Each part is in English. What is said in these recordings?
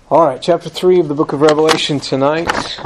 All right, chapter 3 of the book of Revelation tonight.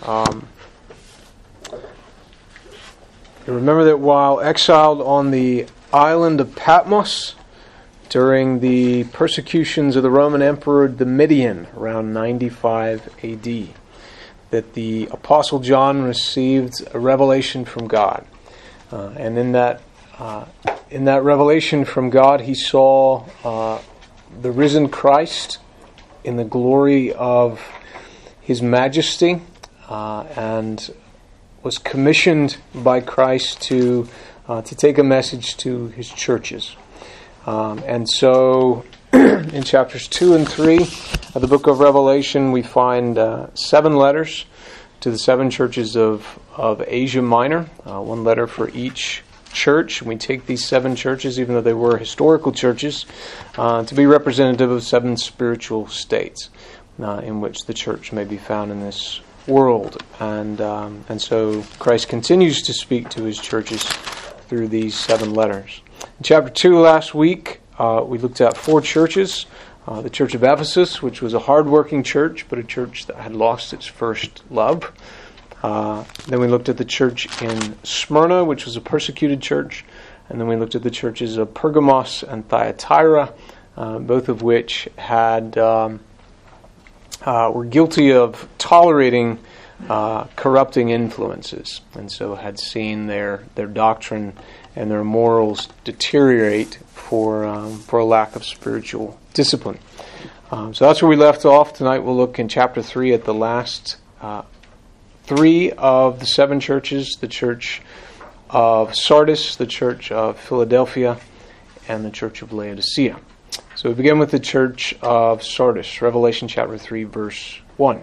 You remember that while exiled on the island of Patmos during the persecutions of the Roman Emperor Domitian around 95 AD, that the Apostle John received a revelation from God. And in that revelation from God, he saw the risen Christ in the glory of His majesty, and was commissioned by Christ to take a message to His churches. And so, in chapters 2 and 3 of the book of Revelation, we find 7 letters to the 7 churches of Asia Minor, one letter for each church. And we take these 7 churches, even though they were historical churches, to be representative of 7 spiritual states in which the church may be found in this world. And so Christ continues to speak to His churches through these 7 letters. In chapter 2 last week, we looked at 4 churches. The church of Ephesus, which was a hard-working church, but a church that had lost its first love. Then we looked at the church in Smyrna, which was a persecuted church. And then we looked at the churches of Pergamos and Thyatira, both of which were guilty of tolerating corrupting influences, and so had seen their doctrine and their morals deteriorate for a lack of spiritual discipline. So that's where we left off. Tonight we'll look in chapter 3 at the last 3 of the 7 churches: the church of Sardis, the church of Philadelphia, and the church of Laodicea. So we begin with the church of Sardis, Revelation chapter 3, verse 1.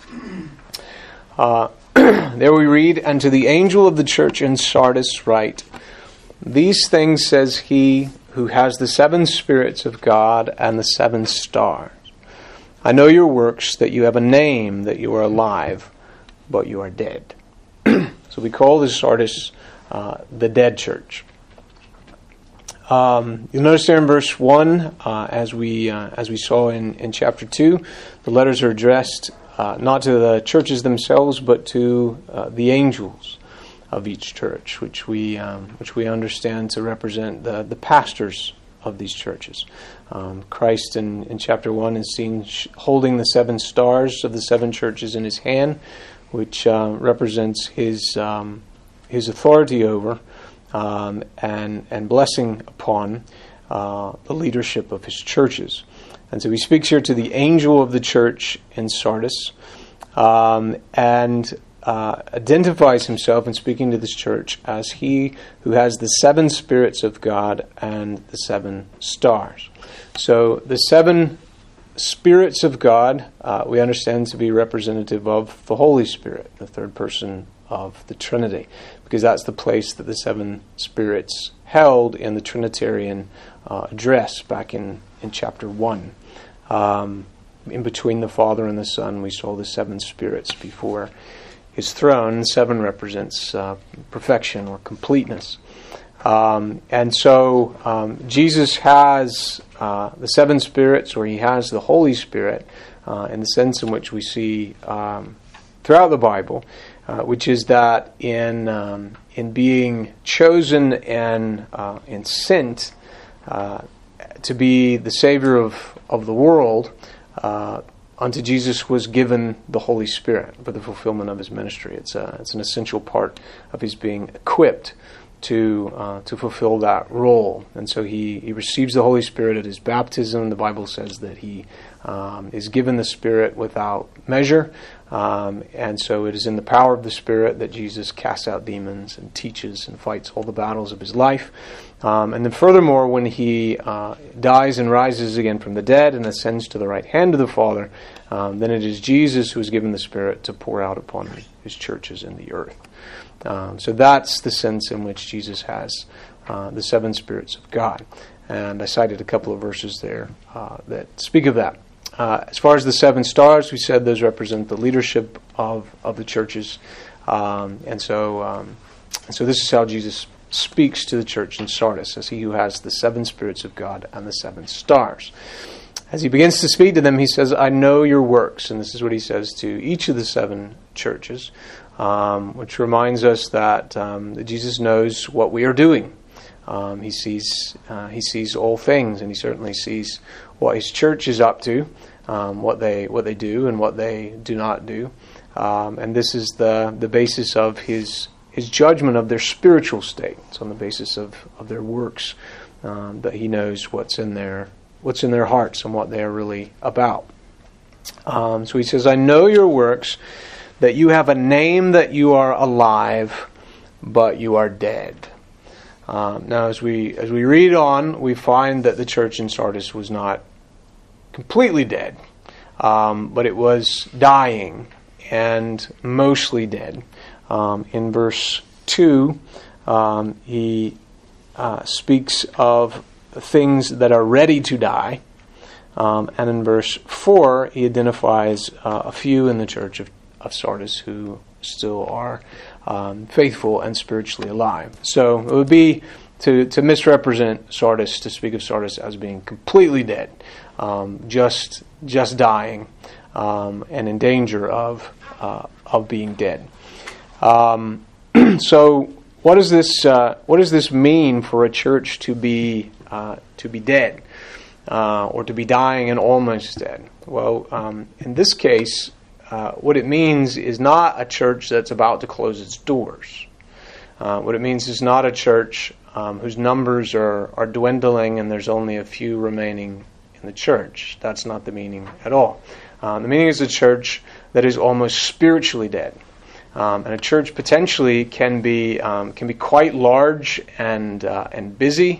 There we read, "And to the angel of the church in Sardis write, These things says he who has the 7 spirits of God and the 7 stars. I know your works, that you have a name, that you are alive, but you are dead." So we call this Sardis the dead church. You'll notice there in verse 1, as we saw in chapter 2, the letters are addressed not to the churches themselves, but to the angels of each church, which we understand to represent the pastors of these churches. Christ in chapter 1 is seen holding the 7 stars of the 7 churches in His hand, which represents His authority over and blessing upon the leadership of His churches. And so He speaks here to the angel of the church in Sardis, and identifies Himself in speaking to this church as He who has the 7 spirits of God and the 7 stars. So the 7 spirits of God we understand to be representative of the Holy Spirit, the third person of the Trinity, because that's the place that the 7 spirits held in the Trinitarian address back in chapter 1. In between the Father and the Son, we saw the 7 spirits before His throne. 7 represents perfection or completeness. And so Jesus has the 7 spirits, or He has the Holy Spirit, in the sense in which we see throughout the Bible, which is that in being chosen and sent to be the Savior of the world, unto Jesus was given the Holy Spirit for the fulfillment of His ministry. It's an essential part of His being equipped to fulfill that role. And so he receives the Holy Spirit at His baptism. The Bible says that He is given the Spirit without measure. And so it is in the power of the Spirit that Jesus casts out demons and teaches and fights all the battles of His life. And then furthermore, when He dies and rises again from the dead and ascends to the right hand of the Father, then it is Jesus who is given the Spirit to pour out upon His churches in the earth. So that's the sense in which Jesus has the 7 spirits of God. And I cited a couple of verses there that speak of that. As far as the 7 stars, we said those represent the leadership of the churches. And so this is how Jesus speaks to the church in Sardis, as He who has the 7 spirits of God and the 7 stars. as he begins to speak to them, he says, I know your works. And this is what he says to each of the 7 churches, which reminds us that Jesus knows what we are doing. He sees all things, and he certainly sees what his church is up to, what they do and what they do not do. And this is the basis of his judgment of their spiritual state. It's on the basis of their works that he knows what's in their hearts and what they are really about. So he says, I know your works, that you have a name, that you are alive, but you are dead. Now, as we read on, we find that the church in Sardis was not completely dead, but it was dying and mostly dead. In verse 2, he speaks of things that are ready to die. And in verse 4, he identifies a few in the church of Sardis who still are faithful and spiritually alive. So it would be to misrepresent Sardis, to speak of Sardis as being completely dead, just dying, and in danger of being dead. So what does this mean for a church to be dead, or to be dying and almost dead? Well, in this case, what it means is not a church that's about to close its doors. What it means is not a church whose numbers are dwindling and there's only a few remaining in the church. That's not the meaning at all. The meaning is a church that is almost spiritually dead. And a church potentially can be quite large and busy,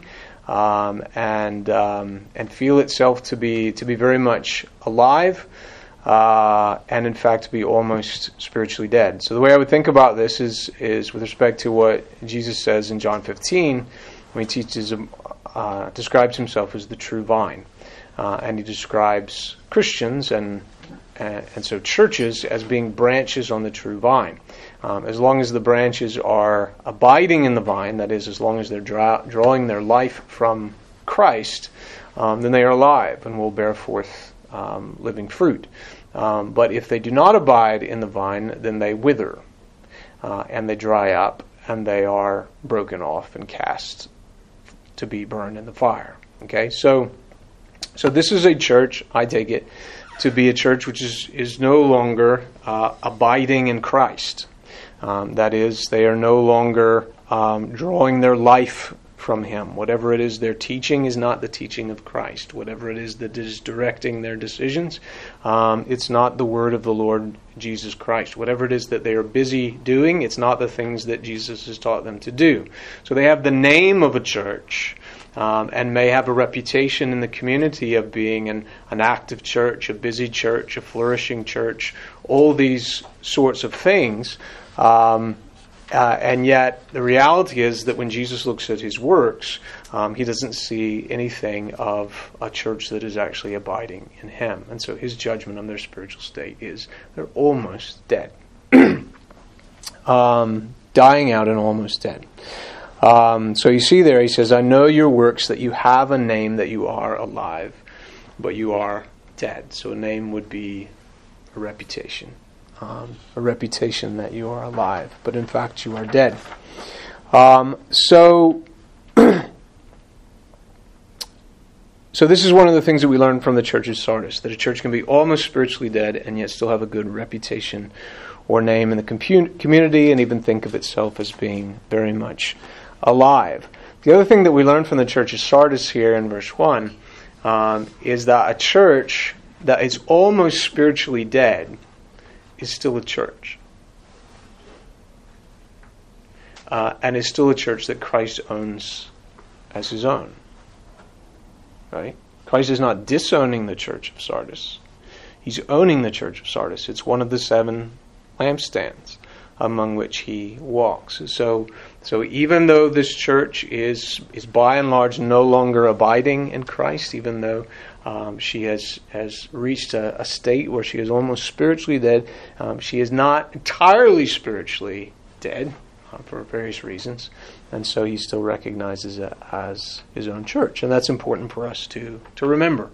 and feel itself to be very much alive, and in fact to be almost spiritually dead. So the way I would think about this is with respect to what Jesus says in John 15 when he describes himself as the true vine, and he describes Christians and so churches as being branches on the true vine. As long as the branches are abiding in the vine, that is, as long as they're drawing their life from Christ, then they are alive and will bear forth living fruit. But if they do not abide in the vine, then they wither, and they dry up, and they are broken off and cast to be burned in the fire. Okay, so this is a church, I take it, to be a church which is no longer abiding in Christ. That is, they are no longer drawing their life from Him. Whatever it is they're teaching is not the teaching of Christ. Whatever it is that is directing their decisions, it's not the word of the Lord Jesus Christ. Whatever it is that they are busy doing, it's not the things that Jesus has taught them to do. So they have the name of a church, and may have a reputation in the community of being an active church, a busy church, a flourishing church, all these sorts of things. And yet the reality is that when Jesus looks at His works, He doesn't see anything of a church that is actually abiding in Him. And so His judgment on their spiritual state is they're almost dead. Dying out and almost dead. So you see there, He says, I know your works, that you have a name, that you are alive, but you are dead. So a name would be a reputation. A reputation that you are alive, but in fact you are dead. So this is one of the things that we learn from the church of Sardis, that a church can be almost spiritually dead and yet still have a good reputation or name in the community, and even think of itself as being very much alive. The other thing that we learn from the church of Sardis here in verse 1 is that a church that is almost spiritually dead is still a church. And is still a church that Christ owns as His own. Right? Christ is not disowning the church of Sardis. He's owning the church of Sardis. It's one of the 7 lampstands among which He walks. So even though this church is by and large no longer abiding in Christ, even though she has reached a state where she is almost spiritually dead, she is not entirely spiritually dead for various reasons, and so He still recognizes it as His own church, and that's important for us to remember.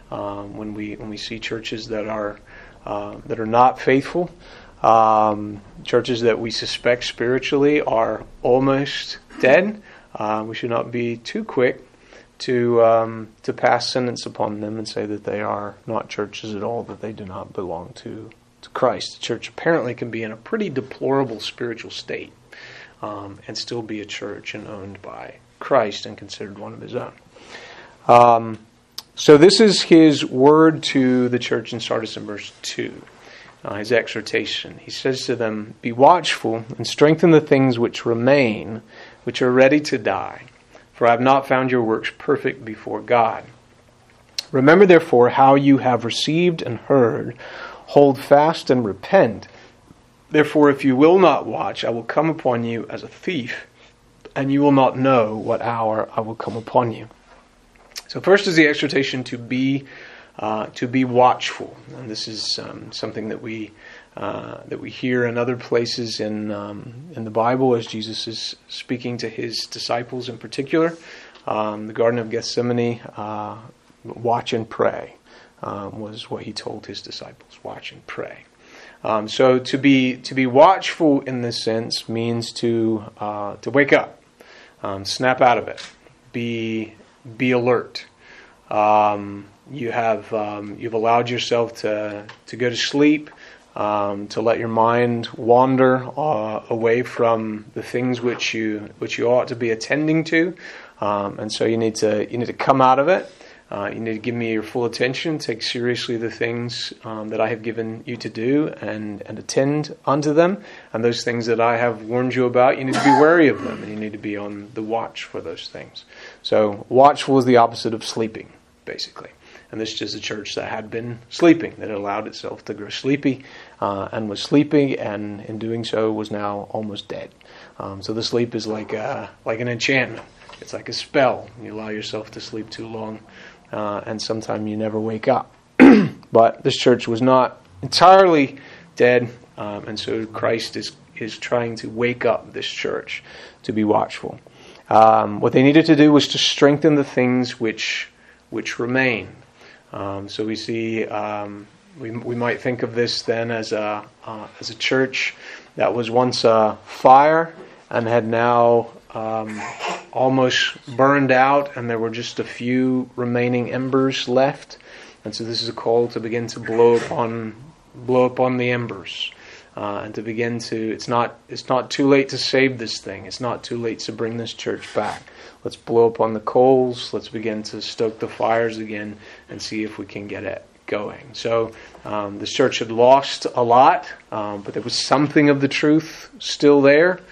When we see churches that are not faithful, churches that we suspect spiritually are almost dead, we should not be too quick to pass sentence upon them and say that they are not churches at all, that they do not belong to Christ. The church apparently can be in a pretty deplorable spiritual state and still be a church and owned by Christ and considered one of his own. So this is his word to the church in Sardis in verse 2, his exhortation. He says to them, "Be watchful and strengthen the things which remain, which are ready to die. For I have not found your works perfect before God. Remember therefore how you have received and heard. Hold fast and repent. Therefore if you will not watch, I will come upon you as a thief, and you will not know what hour I will come upon you." So first is the exhortation to be watchful, and this is something that we hear in other places in the Bible as Jesus is speaking to his disciples in particular. The Garden of Gethsemane, watch and pray was what he told his disciples. Watch and pray. So to be watchful in this sense means to wake up, snap out of it, be alert. You've allowed yourself to go to sleep, to let your mind wander away from the things which you ought to be attending to, and so you need to come out of it. You need to give me your full attention, take seriously the things that I have given you to do, and attend unto them. And those things that I have warned you about, you need to be wary of them, and you need to be on the watch for those things. So watchful is the opposite of sleeping, basically. And this is a church that had been sleeping, that had allowed itself to grow sleepy, and was sleeping, and in doing so was now almost dead. So the sleep is like an enchantment. It's like a spell. You allow yourself to sleep too long, and sometimes you never wake up. But this church was not entirely dead, and so Christ is trying to wake up this church to be watchful. What they needed to do was to strengthen the things which remain. So we see we might think of this then as a church that was once a fire and had now almost burned out, and there were just a few remaining embers left. And so this is a call to begin to blow upon the embers, and to begin to. It's not too late to save this thing. It's not too late to bring this church back. Let's blow upon the coals. Let's begin to stoke the fires again and see if we can get it going. So this church had lost a lot, but there was something of the truth still there.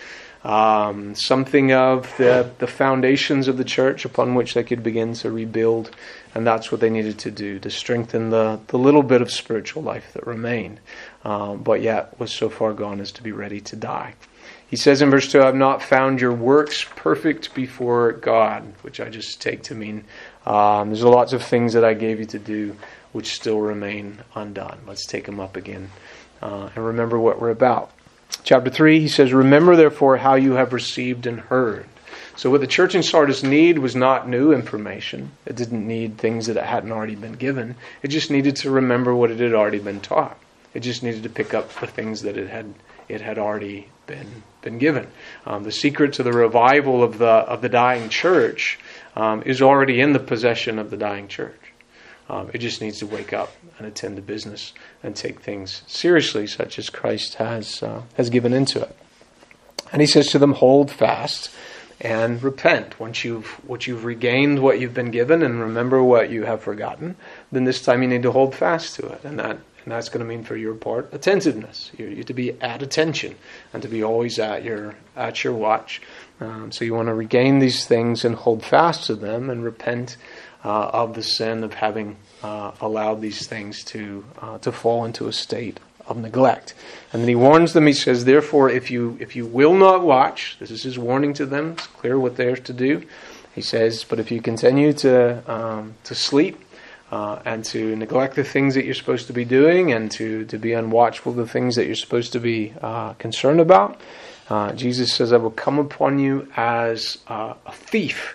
Something of the foundations of the church upon which they could begin to rebuild, and that's what they needed to do, to strengthen the little bit of spiritual life that remained, but yet was so far gone as to be ready to die. He says in verse 2, "I have not found your works perfect before God," which I just take to mean there's lots of things that I gave you to do which still remain undone. Let's take them up again and remember what we're about. Chapter 3, he says, "Remember therefore how you have received and heard." So what the church in Sardis needed was not new information. It didn't need things that it hadn't already been given. It just needed to remember what it had already been taught. It just needed to pick up the things that it had already been given. The secret to the revival of the dying church is already in the possession of the dying church. It just needs to wake up and attend to business and take things seriously, such as Christ has given into it. And he says to them, "Hold fast and repent." Once you've regained what you've been given and remember what you have forgotten, then this time you need to hold fast to it, and that's going to mean for your part attentiveness. You're to be at attention and to be always at your watch. So you want to regain these things and hold fast to them and repent of the sin of having allowed these things to fall into a state of neglect. And then he warns them. He says, "Therefore, if you will not watch," this is his warning to them. It's clear what they're to do. He says, "But if you continue to sleep and to neglect the things that you're supposed to be doing, and to be unwatchful of the things that you're supposed to be concerned about," Jesus says, "I will come upon you as a thief,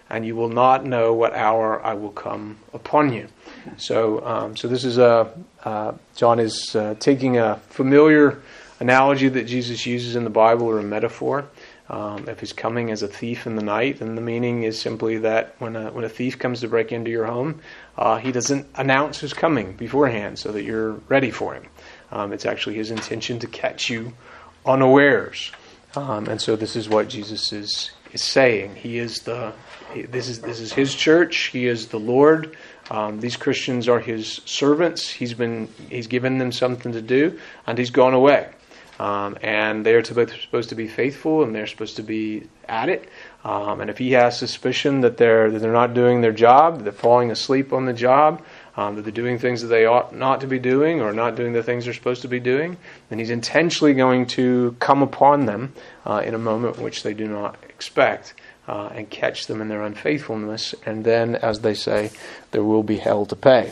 and you will not know what hour I will come upon you. So this is John is taking a familiar analogy that Jesus uses in the Bible, or a metaphor, of his coming as a thief in the night. And the meaning is simply that when a thief comes to break into your home, he doesn't announce his coming beforehand so that you're ready for him. It's actually his intention to catch you unawares. And so this is what Jesus is saying. This is his church. He is the Lord. These Christians are his servants. He's given them something to do, and he's gone away. And they're supposed to be faithful, and they're supposed to be at it. And if he has suspicion that they're not doing their job, that they're falling asleep on the job, that they're doing things that they ought not to be doing, or not doing the things they're supposed to be doing, then he's intentionally going to come upon them in a moment in which they do not expect, and catch them in their unfaithfulness. And then, as they say, there will be hell to pay.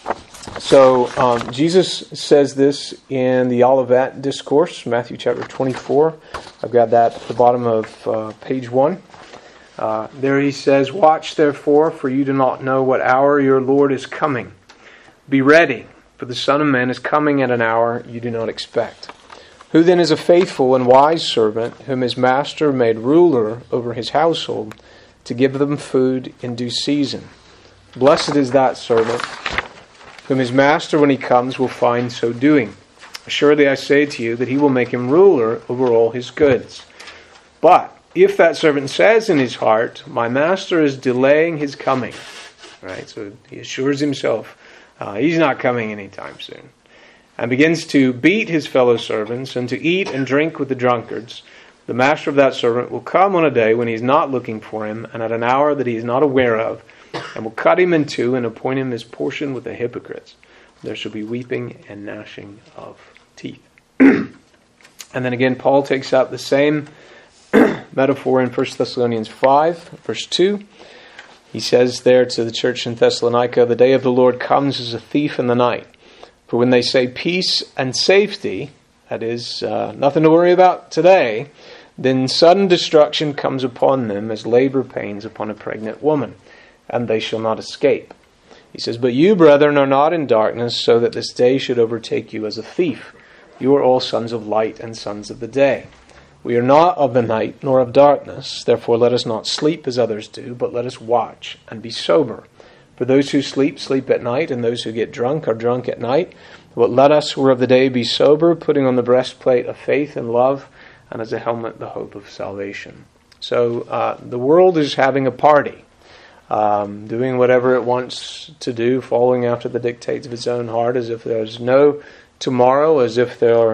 So Jesus says this in the Olivet Discourse, Matthew chapter 24. I've got that at the bottom of page 1. There he says, "Watch therefore, for you do not know what hour your Lord is coming. Be ready, for the Son of Man is coming at an hour you do not expect. Who then is a faithful and wise servant, whom his master made ruler over his household, to give them food in due season? Blessed is that servant, whom his master, when he comes, will find so doing. Assuredly I say to you that he will make him ruler over all his goods. But if that servant says in his heart, my master is delaying his coming," right? So he assures himself he's not coming anytime soon, "and begins to beat his fellow servants and to eat and drink with the drunkards, the master of that servant will come on a day when he is not looking for him, and at an hour that he is not aware of, and will cut him in two and appoint him his portion with the hypocrites. There shall be weeping and gnashing of teeth." And then again, Paul takes up the same metaphor in 1 Thessalonians 5, verse 2. He says there to the church in Thessalonica, "The day of the Lord comes as a thief in the night. For when they say peace and safety," that is, nothing to worry about today, "then sudden destruction comes upon them as labor pains upon a pregnant woman, and they shall not escape." He says, "But you, brethren, are not in darkness, so that this day should overtake you as a thief. You are all sons of light and sons of the day. We are not of the night, nor of darkness. Therefore let us not sleep as others do, but let us watch and be sober. For those who sleep, sleep at night, and those who get drunk are drunk at night. But let us who are of the day be sober, putting on the breastplate of faith and love, and as a helmet the hope of salvation." So the world is having a party, doing whatever it wants to do, following after the dictates of its own heart, as if there's no tomorrow, as if the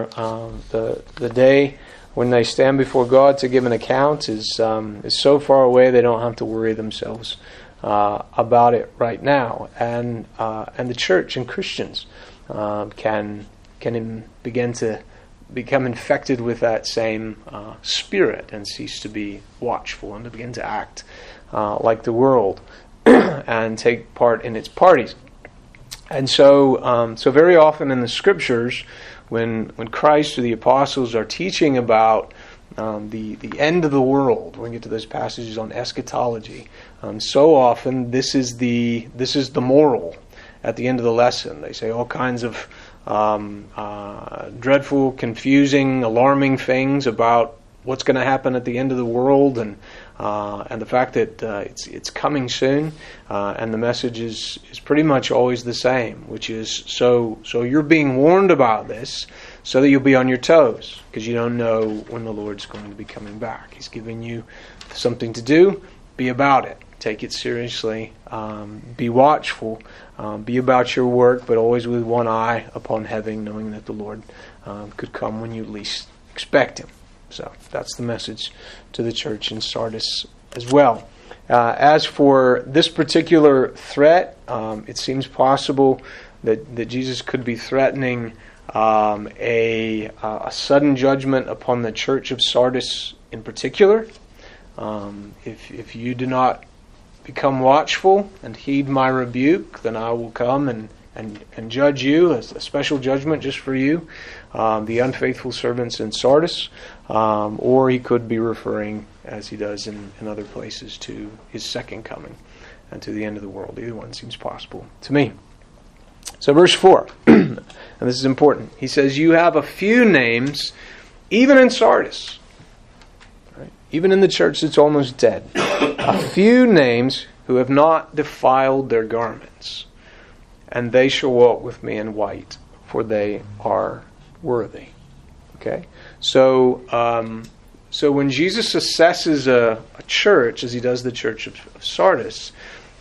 day when they stand before God to give an account is so far away they don't have to worry themselves about it right now. And the church and Christians can begin to become infected with that same spirit and cease to be watchful and to begin to act like the world and take part in its parties. And so very often in the Scriptures, when Christ or the apostles are teaching about the end of the world, when we get to those passages on eschatology, so often this is the moral at the end of the lesson. They say all kinds of dreadful, confusing, alarming things about what's going to happen at the end of the world, and the fact that it's coming soon, and the message is pretty much always the same, which is so you're being warned about this so that you'll be on your toes, because you don't know when the Lord's going to be coming back. He's giving you something to do. Be about it. Take it seriously. Be watchful. Be about your work, but always with one eye upon heaven, knowing that the Lord could come when you least expect Him. So that's the message to the church in Sardis as well. As for this particular threat, it seems possible that Jesus could be threatening a sudden judgment upon the church of Sardis in particular. If you do not become watchful and heed my rebuke, then I will come and and judge you, a special judgment just for you, the unfaithful servants in Sardis, or he could be referring, as he does in other places, to his second coming and to the end of the world. Either one seems possible to me. So verse 4, and this is important. He says, you have a few names, even in Sardis, right? Even in the church that's almost dead, a few names who have not defiled their garments, and they shall walk with me in white, for they are worthy. Okay? So when Jesus assesses a church, as he does the church of Sardis,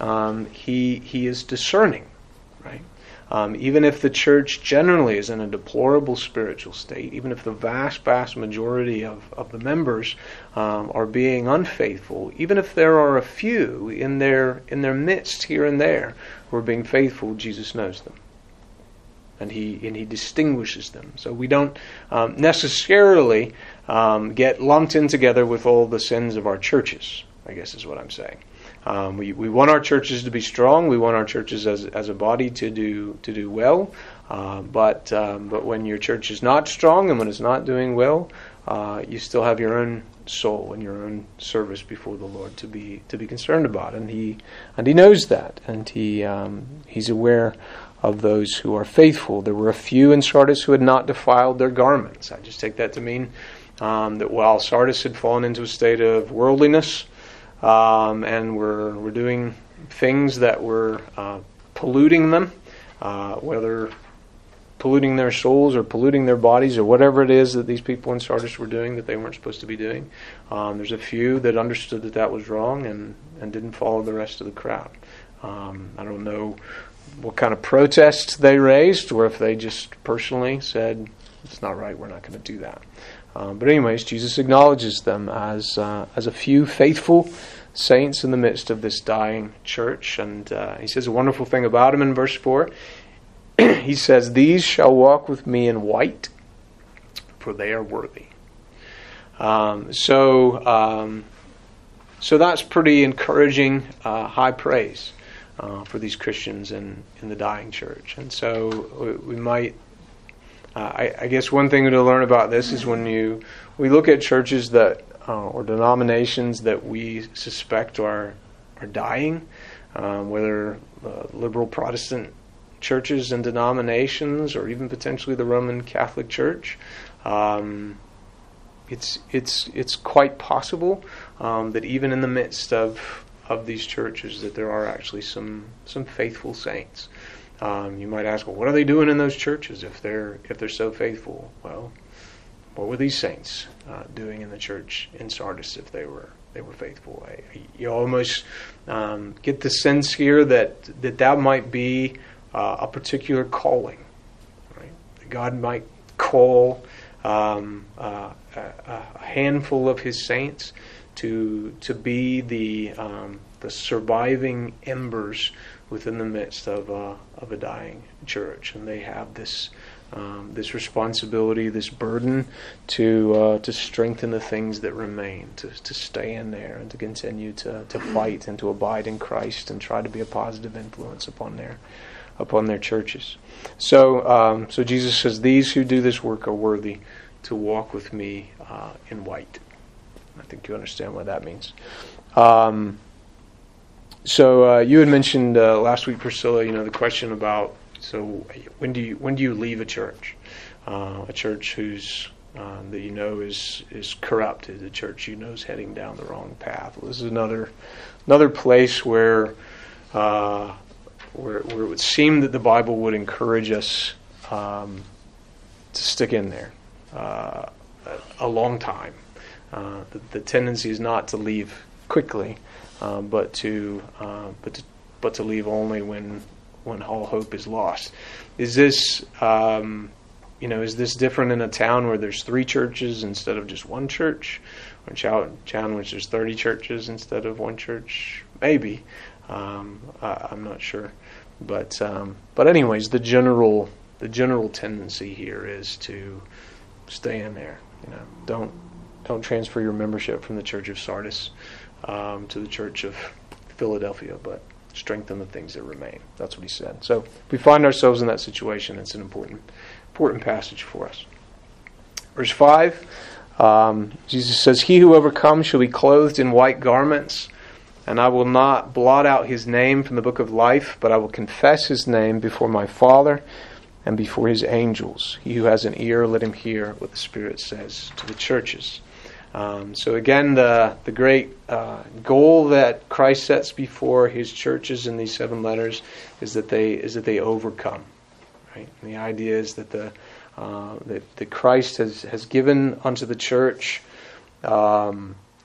he is discerning, right? Even if the church generally is in a deplorable spiritual state, even if the vast majority of the members are being unfaithful, even if there are a few in their midst here and there who are being faithful, Jesus knows them. And he distinguishes them. So we don't necessarily get lumped in together with all the sins of our churches, I guess is what I'm saying. We want our churches to be strong. We want our churches as a body to do well. But when your church is not strong and when it's not doing well, you still have your own soul and your own service before the Lord to be concerned about. And he knows that, and he's aware of those who are faithful. There were a few in Sardis who had not defiled their garments. I just take that to mean that while Sardis had fallen into a state of worldliness, and were doing things that were polluting them, whether polluting their souls or polluting their bodies or whatever it is that these people in Sardis were doing that they weren't supposed to be doing. There's a few that understood that was wrong and didn't follow the rest of the crowd. I don't know what kind of protests they raised, or if they just personally said, it's not right, we're not going to do that. But anyways, Jesus acknowledges them as a few faithful saints in the midst of this dying church. And he says a wonderful thing about them in verse 4. He says, these shall walk with me in white, for they are worthy. So that's pretty encouraging, high praise for these Christians in the dying church. And so we might... I guess one thing to learn about this is when we look at churches that or denominations that we suspect are dying, whether liberal Protestant churches and denominations, or even potentially the Roman Catholic Church, it's quite possible that even in the midst of these churches that there are actually some faithful saints. You might ask, well, what are they doing in those churches if they're so faithful? Well, what were these saints doing in the church in Sardis if they were faithful? You almost get the sense here that might be a particular calling, right? That God might call a handful of His saints to be the surviving embers within the midst of a dying church, and they have this responsibility, this burden to strengthen the things that remain, to stay in there and to continue to fight and to abide in Christ and try to be a positive influence upon their churches. So Jesus says, "These who do this work are worthy to walk with me in white." I think you understand what that means. So you had mentioned last week, Priscilla, the question about, so when do you leave a church whose that is corrupted, a church is heading down the wrong path. Well, this is another place where it would seem that the Bible would encourage us to stick in there a long time. The tendency is not to leave quickly, but to leave only when all hope is lost. Is this is this different in a town where there's 3 churches instead of just one church, or a town which there's 30 churches instead of one church? Maybe. I'm not sure, but anyways, the general tendency here is to stay in there. Don't transfer your membership from the Church of Sardis to the Church of Philadelphia, but strengthen the things that remain. That's what he said. So if we find ourselves in that situation, it's an important passage for us. Verse 5, Jesus says, "He who overcomes shall be clothed in white garments, and I will not blot out his name from the book of life, but I will confess his name before my Father and before his angels. He who has an ear, let him hear what the Spirit says to the churches." So again, the great goal that Christ sets before his churches in these 7 letters is that they overcome. Right? And the idea is that that Christ has given unto the church the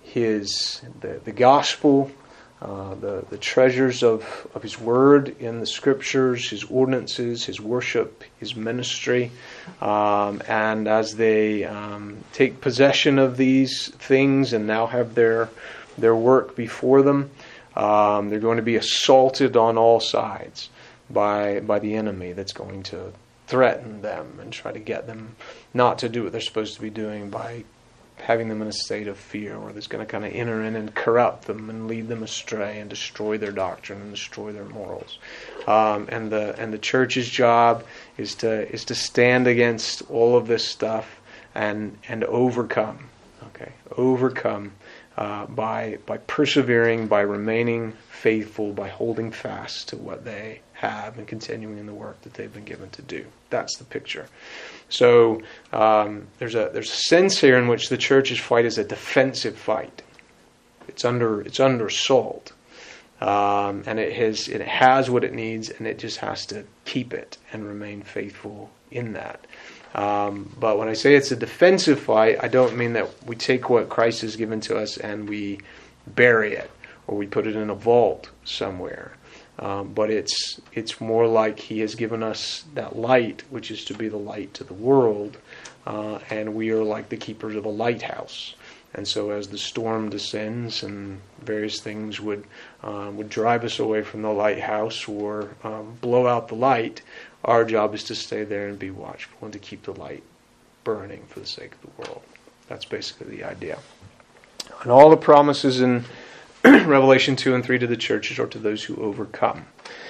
gospel, the treasures of his word in the scriptures, his ordinances, his worship, his ministry. And as they take possession of these things and now have their work before them, they're going to be assaulted on all sides by the enemy that's going to threaten them and try to get them not to do what they're supposed to be doing by having them in a state of fear, where there's going to kind of enter in and corrupt them and lead them astray and destroy their doctrine and destroy their morals. And the church's job is to stand against all of this stuff and overcome. Okay, overcome by persevering, by remaining faithful, by holding fast to what they have and continuing in the work that they've been given to do. That's the picture. So there's a sense here in which the church's fight is a defensive fight. It's under assault, and it has what it needs, and it just has to keep it and remain faithful in that. But when I say it's a defensive fight, I don't mean that we take what Christ has given to us and we bury it or we put it in a vault somewhere. But it's more like he has given us that light, which is to be the light to the world, and we are like the keepers of a lighthouse. And so as the storm descends and various things would drive us away from the lighthouse or blow out the light, our job is to stay there and be watchful and to keep the light burning for the sake of the world. That's basically the idea. And all the promises in Revelation 2 and 3 to the churches are to those who overcome.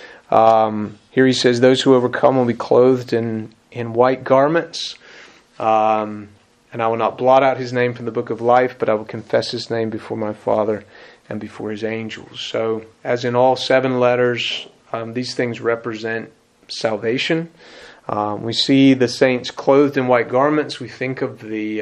Here he says, those who overcome will be clothed in white garments. And I will not blot out his name from the book of life, but I will confess his name before my Father and before his angels. So, as in all 7 letters, these things represent salvation. We see the saints clothed in white garments. We think of the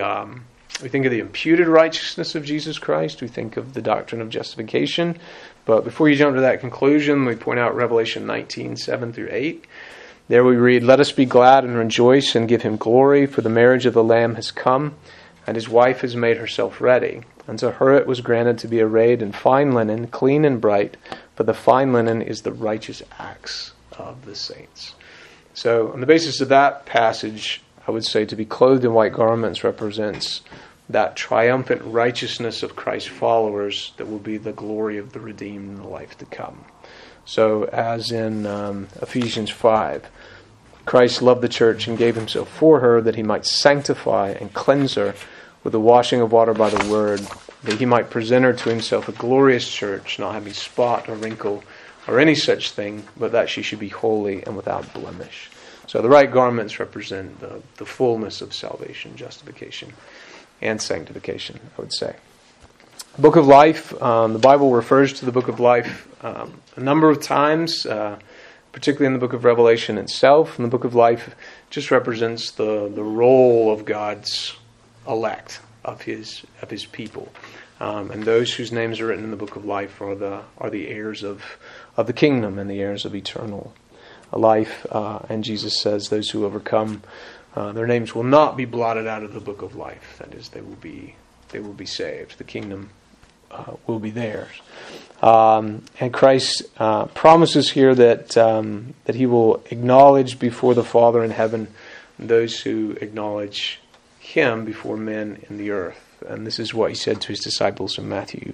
imputed righteousness of Jesus Christ. We think of the doctrine of justification. But before you jump to that conclusion, we point out Revelation 19, 7 through 8. There we read, "Let us be glad and rejoice and give him glory, for the marriage of the Lamb has come, and his wife has made herself ready. And to her it was granted to be arrayed in fine linen, clean and bright, for the fine linen is the righteous acts of the saints." So, on the basis of that passage, I would say to be clothed in white garments represents that triumphant righteousness of Christ's followers that will be the glory of the redeemed in the life to come. So, as in Ephesians 5, Christ loved the church and gave himself for her that he might sanctify and cleanse her with the washing of water by the word, that he might present her to himself a glorious church, not having spot or wrinkle or any such thing, but that she should be holy and without blemish. So the right garments represent the fullness of salvation, justification, and sanctification, I would say. Book of Life, the Bible refers to the Book of Life a number of times, particularly in the Book of Revelation itself. And the Book of Life just represents the role of God's elect, of his people. And those whose names are written in the Book of Life are the heirs of the kingdom and the heirs of eternal life. And Jesus says those who overcome, their names will not be blotted out of the Book of Life. That is, they will be saved. The kingdom will be theirs. And Christ promises here that he will acknowledge before the Father in heaven those who acknowledge him before men in the earth. And this is what he said to his disciples in Matthew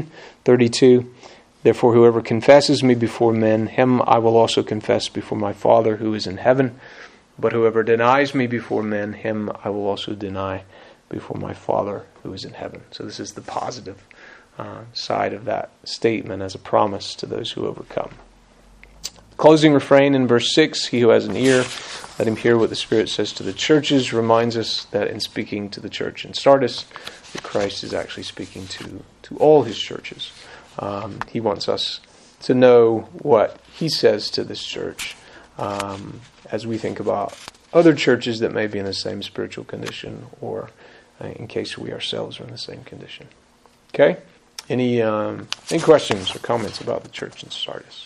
10:32. "Therefore whoever confesses me before men, him I will also confess before my Father who is in heaven. But whoever denies me before men, him I will also deny before my Father who is in heaven." So this is the positive side of that statement as a promise to those who overcome. Closing refrain in verse 6, he who has an ear, let him hear what the Spirit says to the churches, reminds us that in speaking to the church in Sardis, that Christ is actually speaking to all his churches. He wants us to know what he says to this church as we think about other churches that may be in the same spiritual condition, or in case we ourselves are in the same condition. Okay? Any questions or comments about the church in Sardis?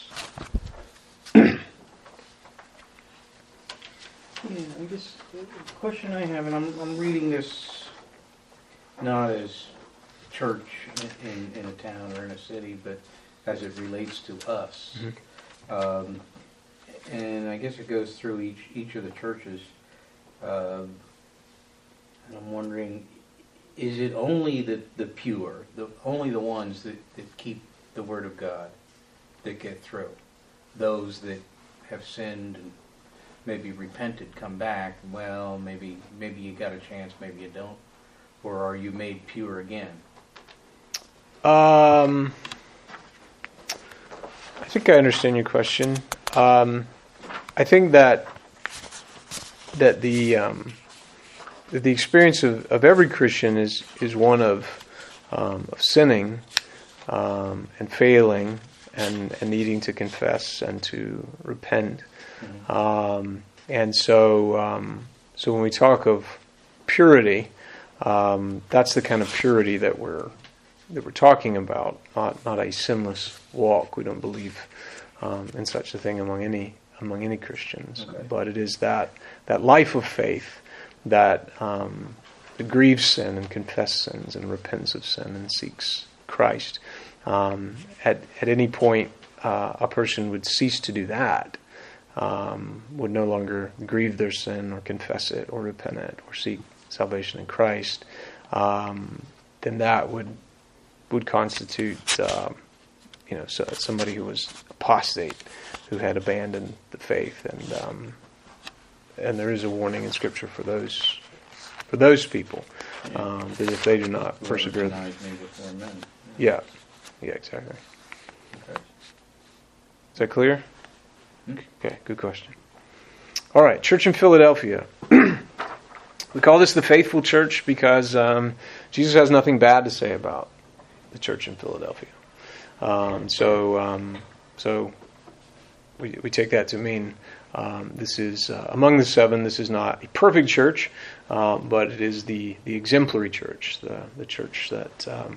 Yeah, I guess the question I have, and I'm reading this not as church in a town or in a city, but as it relates to us. Mm-hmm. And I guess it goes through each of the churches. And I'm wondering, is it only the pure, only the ones that keep the Word of God that get through? Those that have sinned and maybe repented, come back, well, maybe you got a chance, maybe you don't. Or are you made pure again? I think I understand your question. I think that the experience of every Christian is one of sinning and failing and needing to confess and to repent. Mm-hmm. And so when we talk of purity, that's the kind of purity that we're talking about, not a sinless walk. We don't believe in such a thing among any Christians. Okay. But it is that life of faith that grieves sin and confesses sins and repents of sin and seeks Christ. At any point, a person would cease to do that, would no longer grieve their sin or confess it or repent it or seek salvation in Christ. Then that would constitute, somebody who was apostate, who had abandoned the faith, and there is a warning in Scripture for those people that if they do not persevere. Yeah, exactly. Okay. Is that clear? Okay, good question. All right, church in Philadelphia. We call this the faithful church because Jesus has nothing bad to say about the church in Philadelphia. So we take that to mean this is among the seven. This is not a perfect church, but it is the exemplary church, the church that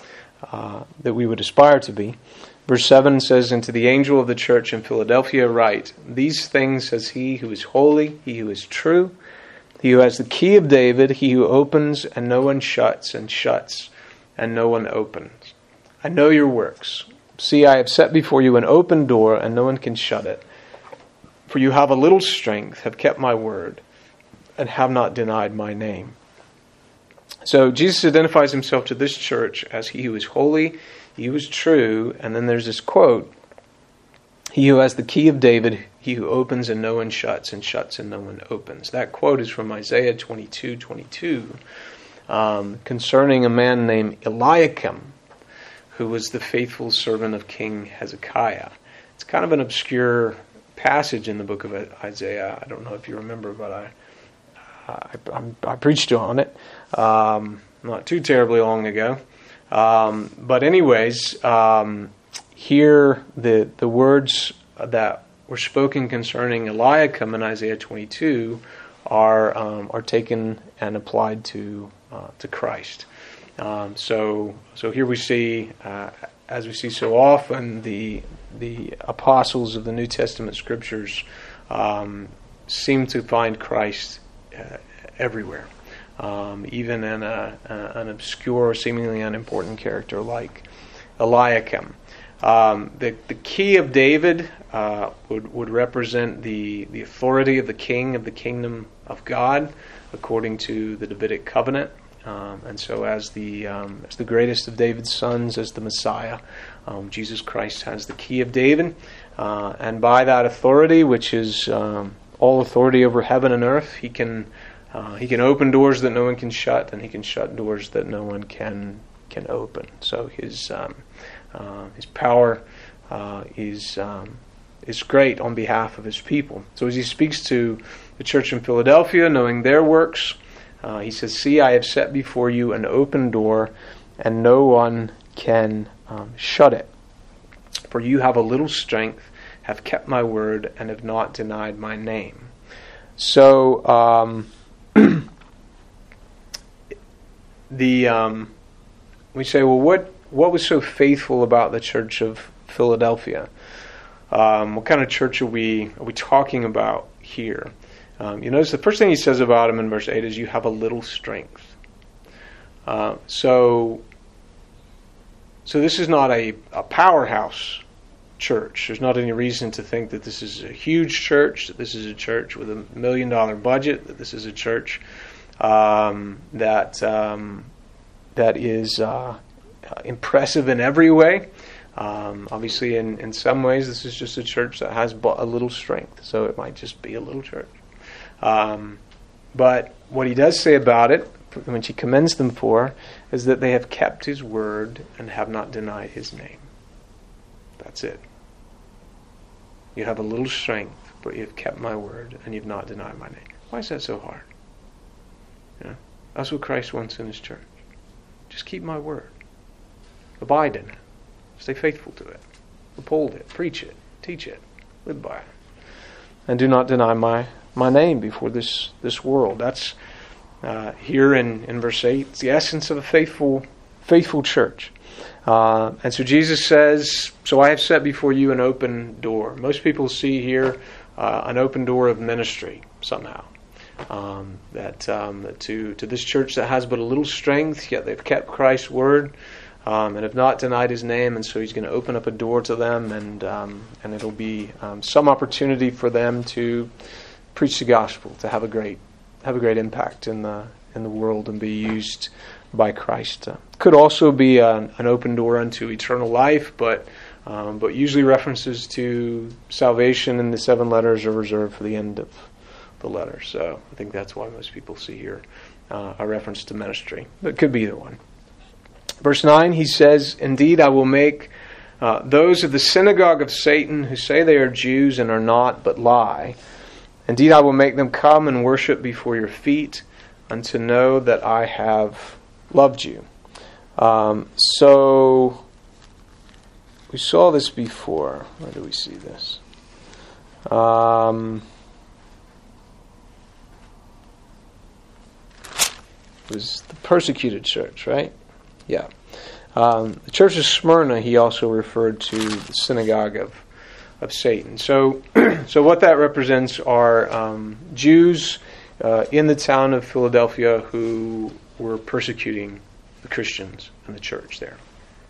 we would aspire to be. Verse 7 says, "And to the angel of the church in Philadelphia write, These things says he who is holy, he who is true, he who has the key of David, he who opens and no one shuts, and shuts and no one opens. I know your works. See, I have set before you an open door, and no one can shut it. For you have a little strength, have kept my word, and have not denied my name." So Jesus identifies himself to this church as he who is holy, he who is true, and then there's this quote, "He who has the key of David, he who opens and no one shuts, and shuts and no one opens." That quote is from Isaiah 22:22, concerning a man named Eliakim, who was the faithful servant of King Hezekiah. It's kind of an obscure passage in the book of Isaiah. I don't know if you remember, but I preached on it not too terribly long ago. But anyways, here the words that were spoken concerning Eliakim in Isaiah 22 are taken and applied to Christ. So here we see, as we see so often, the apostles of the New Testament scriptures seem to find Christ everywhere, even in an obscure, seemingly unimportant character like Eliakim. The key of David would represent the authority of the king of the kingdom of God, according to the Davidic covenant. And so as the greatest of David's sons, as the Messiah, Jesus Christ has the key of David. And by that authority, which is all authority over heaven and earth, he can open doors that no one can shut, and he can shut doors that no one can can open. So his power is great on behalf of his people. So as he speaks to the church in Philadelphia, knowing their works, he says, "See, I have set before you an open door, and no one can shut it. For you have a little strength, have kept my word, and have not denied my name." So we say, well, what was so faithful about the church of Philadelphia? What kind of church are we talking about here? You notice the first thing he says about him in verse 8 is, "You have a little strength." So this is not a powerhouse church. There's not any reason to think that this is a huge church, that this is a church with $1 million budget, that this is a church that is impressive in every way. Obviously, in some ways, this is just a church that has a little strength, so it might just be a little church. But what he does say about it, which he commends them for, is that they have kept his word and have not denied his name. That's it. You have a little strength, but you have kept my word and you've not denied my name. Why is that so hard? That's what Christ wants in his church. Just keep my word. Abide in it. Stay faithful to it. Uphold it. Preach it. Teach it. Live by it. And do not deny my name before this world. That's here in verse 8. It's the essence of a faithful church. And so Jesus says, "So I have set before you an open door." Most people see here an open door of ministry somehow. That to this church that has but a little strength, yet they've kept Christ's word and have not denied his name, and so he's going to open up a door to them, and it'll be some opportunity for them to preach the gospel, to have a great impact in the world and be used by Christ. Could also be an open door unto eternal life, but usually references to salvation in the 7 letters are reserved for the end of the letter. So I think that's why most people see here a reference to ministry. But it could be either one. Verse 9, he says, "Indeed, I will make those of the synagogue of Satan who say they are Jews and are not, but lie. Indeed, I will make them come and worship before your feet, and to know that I have loved you." So we saw this before. Where do we see this? It was the persecuted church, right? Yeah. The church of Smyrna, he also referred to the synagogue of Satan. So what that represents are Jews in the town of Philadelphia who were persecuting the Christians and the church there.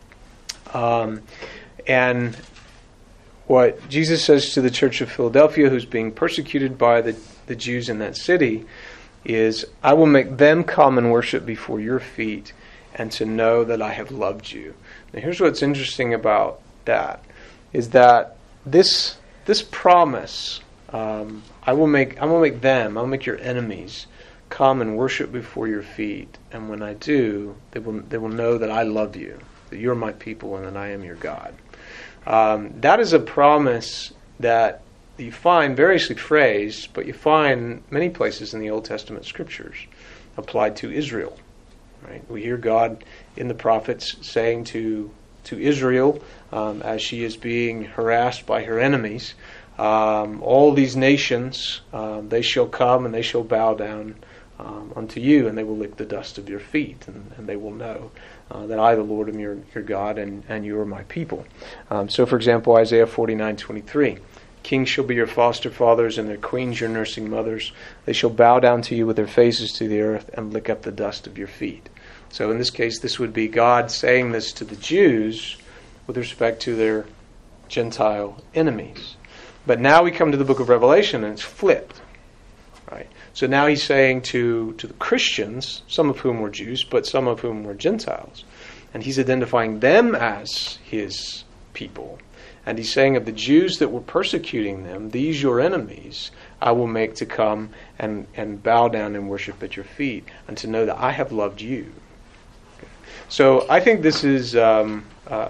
And what Jesus says to the church of Philadelphia, who's being persecuted by the Jews in that city, is, "I will make them come and worship before your feet, and to know that I have loved you." Now here's what's interesting about that, is that this promise, I will make your enemies come and worship before your feet, and when I do, they will know that I love you, that you're my people, and that I am your God. That is a promise that you find variously phrased, but you find many places in the Old Testament scriptures applied to Israel. Right? We hear God in the prophets saying to Israel, as she is being harassed by her enemies, all these nations, they shall come and they shall bow down unto you, and they will lick the dust of your feet, and they will know that I, the Lord, am your God, and you are my people. So, for example, Isaiah 49:23. "Kings shall be your foster fathers, and their queens your nursing mothers. They shall bow down to you with their faces to the earth, and lick up the dust of your feet." So in this case, this would be God saying this to the Jews with respect to their Gentile enemies. But now we come to the book of Revelation, and it's flipped. Right? So now he's saying to the Christians, some of whom were Jews, but some of whom were Gentiles, and he's identifying them as his people. And he's saying of the Jews that were persecuting them, "These your enemies I will make to come and bow down and worship at your feet, and to know that I have loved you." Okay. So I think this is a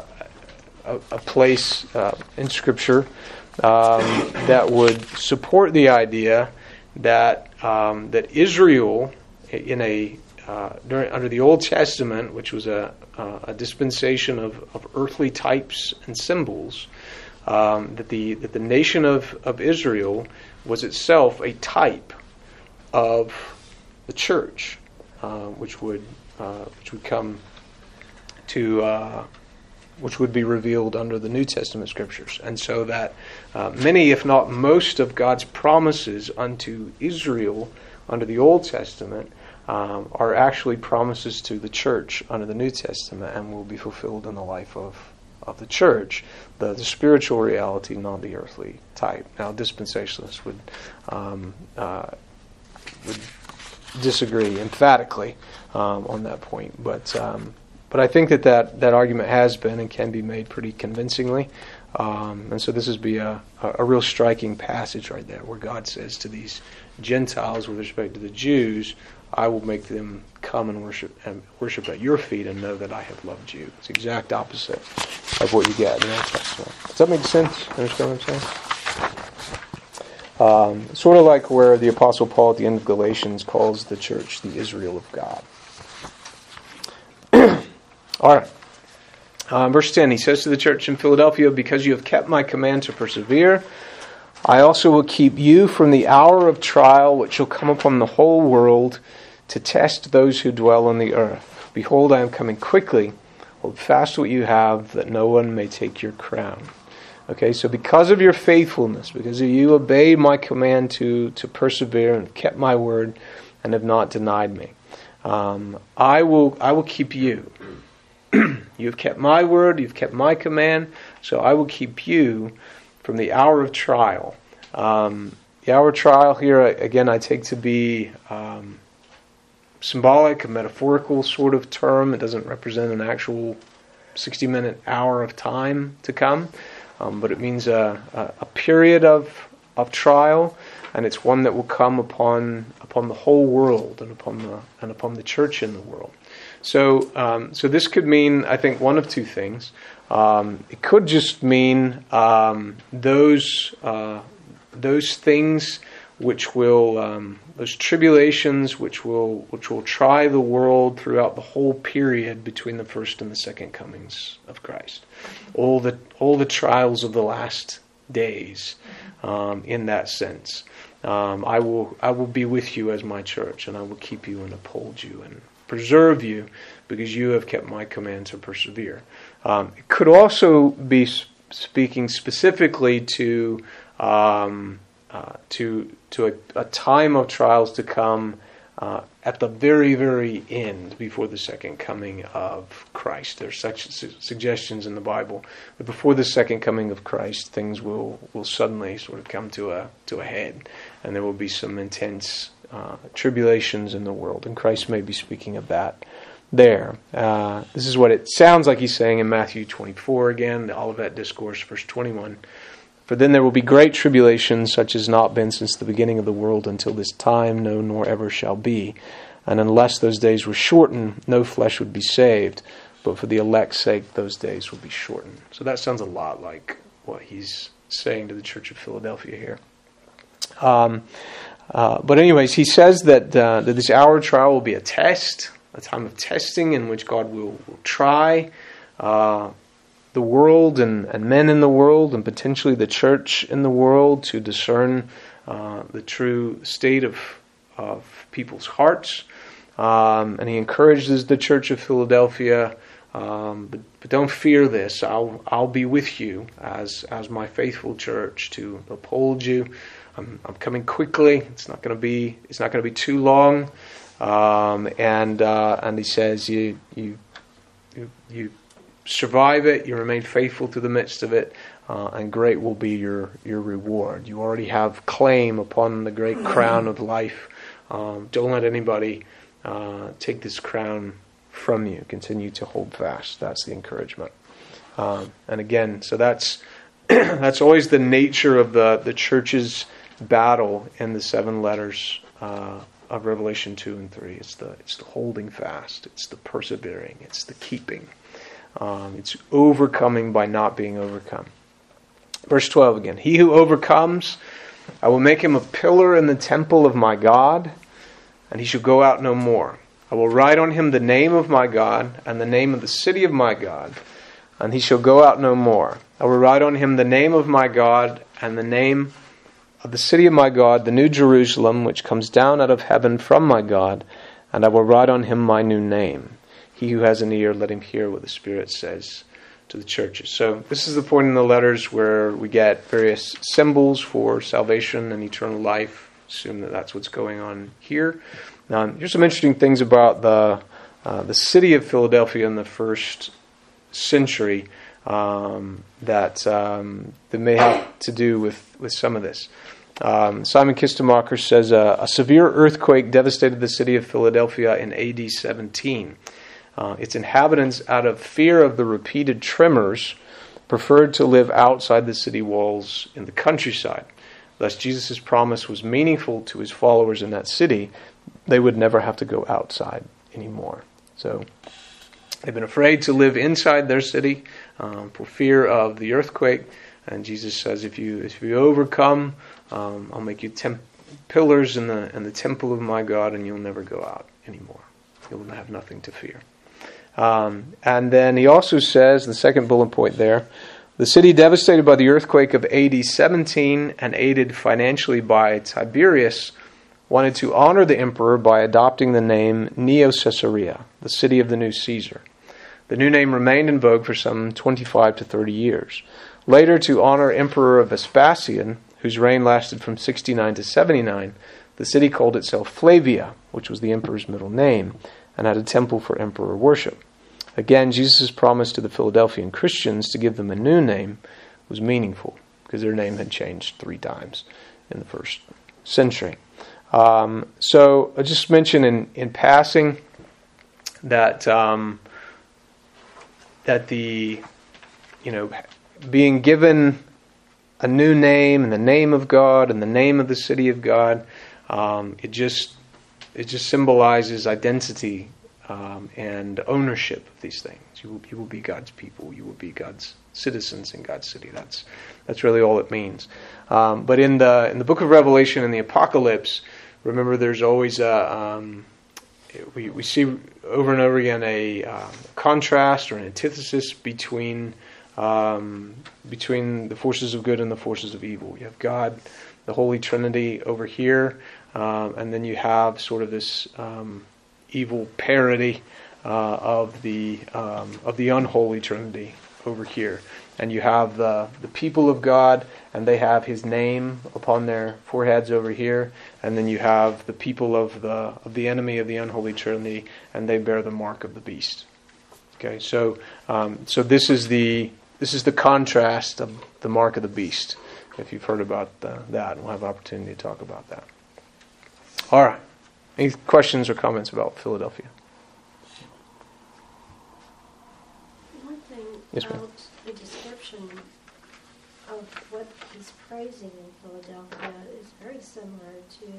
place in Scripture that would support the idea that that Israel, under the Old Testament, which was a dispensation of earthly types and symbols, that the nation of Israel was itself a type of the church, which would come to which would be revealed under the New Testament Scriptures. And so that many, if not most, of God's promises unto Israel under the Old Testament are actually promises to the church under the New Testament and will be fulfilled in the life of the church, the spiritual reality, not the earthly type. Now, dispensationalists would disagree emphatically on that point, but I think that argument has been and can be made pretty convincingly. And so this would be a real striking passage right there, where God says to these Gentiles with respect to the Jews, I will make them come and worship at your feet and know that I have loved you. It's the exact opposite of what you get in the Old Testament. Does that make sense? Understand what I'm saying? Sort of like where the Apostle Paul at the end of Galatians calls the church the Israel of God. All right. Verse 10, he says to the church in Philadelphia, because you have kept my command to persevere, I also will keep you from the hour of trial which shall come upon the whole world to test those who dwell on the earth. Behold, I am coming quickly. Hold fast what you have, that no one may take your crown. Okay, so because of your faithfulness, because you obeyed my command to persevere and kept my word and have not denied me, I will keep you. You've kept my word, you've kept my command, so I will keep you from the hour of trial. The hour of trial here, again, I take to be symbolic, a metaphorical sort of term. It doesn't represent an actual 60-minute hour of time to come, but it means a period of trial, and it's one that will come upon the whole world and upon the church in the world. So this could mean, I think, one of two things. It could just mean those things which will those tribulations which will try the world throughout the whole period between the first and the second comings of Christ. All the trials of the last days, in that sense. I will be with you as my church, and I will keep you and uphold you and preserve you, because you have kept my command to persevere. It could also be speaking specifically to a time of trials to come at the very, very end, before the second coming of Christ. There's such suggestions in the Bible that before the second coming of Christ, things will suddenly sort of come to a head, and there will be some intense tribulations in the world, and Christ may be speaking of that there. This is what it sounds like he's saying in Matthew 24 again, the Olivet Discourse, verse 21. For then there will be great tribulation, such as not been since the beginning of the world until this time, no, nor ever shall be. And unless those days were shortened, no flesh would be saved. But for the elect's sake, those days will be shortened. So that sounds a lot like what he's saying to the Church of Philadelphia here. But anyways, he says that this hour of trial will be a test, a time of testing in which God will try the world and men in the world, and potentially the church in the world, to discern the true state of people's hearts. And he encourages the Church of Philadelphia, but don't fear this. I'll be with you as my faithful church to uphold you. I'm coming quickly. It's not going to be too long. And he says you survive it. You remain faithful to the midst of it, and great will be your reward. You already have claim upon the great crown of life. Don't let anybody take this crown from you. Continue to hold fast. That's the encouragement. And again, so that's always the nature of the church's battle in the 7 letters of Revelation 2 and 3. It's the holding fast. It's the persevering. It's the keeping. It's overcoming by not being overcome. Verse 12 again. He who overcomes, I will make him a pillar in the temple of my God, and he shall go out no more. I will write on him the name of my God and the name of the city of my God, and he shall go out no more. I will write on him the name of my God and the name of the city of my God, the new Jerusalem, which comes down out of heaven from my God, and I will write on him my new name. He who has an ear, let him hear what the Spirit says to the churches. So this is the point in the letters where we get various symbols for salvation and eternal life. Assume that that's what's going on here. Here's some interesting things about the city of Philadelphia in the first century that may have to do with some of this. Simon Kistemacher says a severe earthquake devastated the city of Philadelphia in AD 17. Its inhabitants, out of fear of the repeated tremors, preferred to live outside the city walls in the countryside. Thus, Jesus' promise was meaningful to his followers in that city. They would never have to go outside anymore. So, they've been afraid to live inside their city for fear of the earthquake. And Jesus says, if you overcome, I'll make you pillars in the temple of my God, and you'll never go out anymore. You'll have nothing to fear. And then he also says, the second bullet point there, the city devastated by the earthquake of AD 17 and aided financially by Tiberius wanted to honor the emperor by adopting the name Neo-Caesarea, the city of the new Caesar. The new name remained in vogue for some 25 to 30 years. Later, to honor Emperor Vespasian, whose reign lasted from 69 to 79, the city called itself Flavia, which was the emperor's middle name, and had a temple for emperor worship. Again, Jesus' promise to the Philadelphian Christians to give them a new name was meaningful, because their name had changed 3 times in the first century. So I just mention in passing that the being given a new name and the name of God and the name of the city of God, it just symbolizes identity and ownership of these things. You will be God's people. You will be God's citizens in God's city. That's really all it means. But in the book of Revelation and the Apocalypse, remember, there's always we see over and over again a contrast or an antithesis between the forces of good and the forces of evil. You have God, the Holy Trinity over here, and then you have sort of this evil parody of the unholy Trinity over here. And you have the people of God, and they have His name upon their foreheads over here. And then you have the people of the enemy of the unholy Trinity, and they bear the mark of the beast. Okay, so this is the contrast of the mark of the beast. If you've heard about that, we'll have opportunity to talk about that. All right. Any questions or comments about Philadelphia? One thing Yes, about ma'am. the description of what he's praising in Philadelphia is very similar to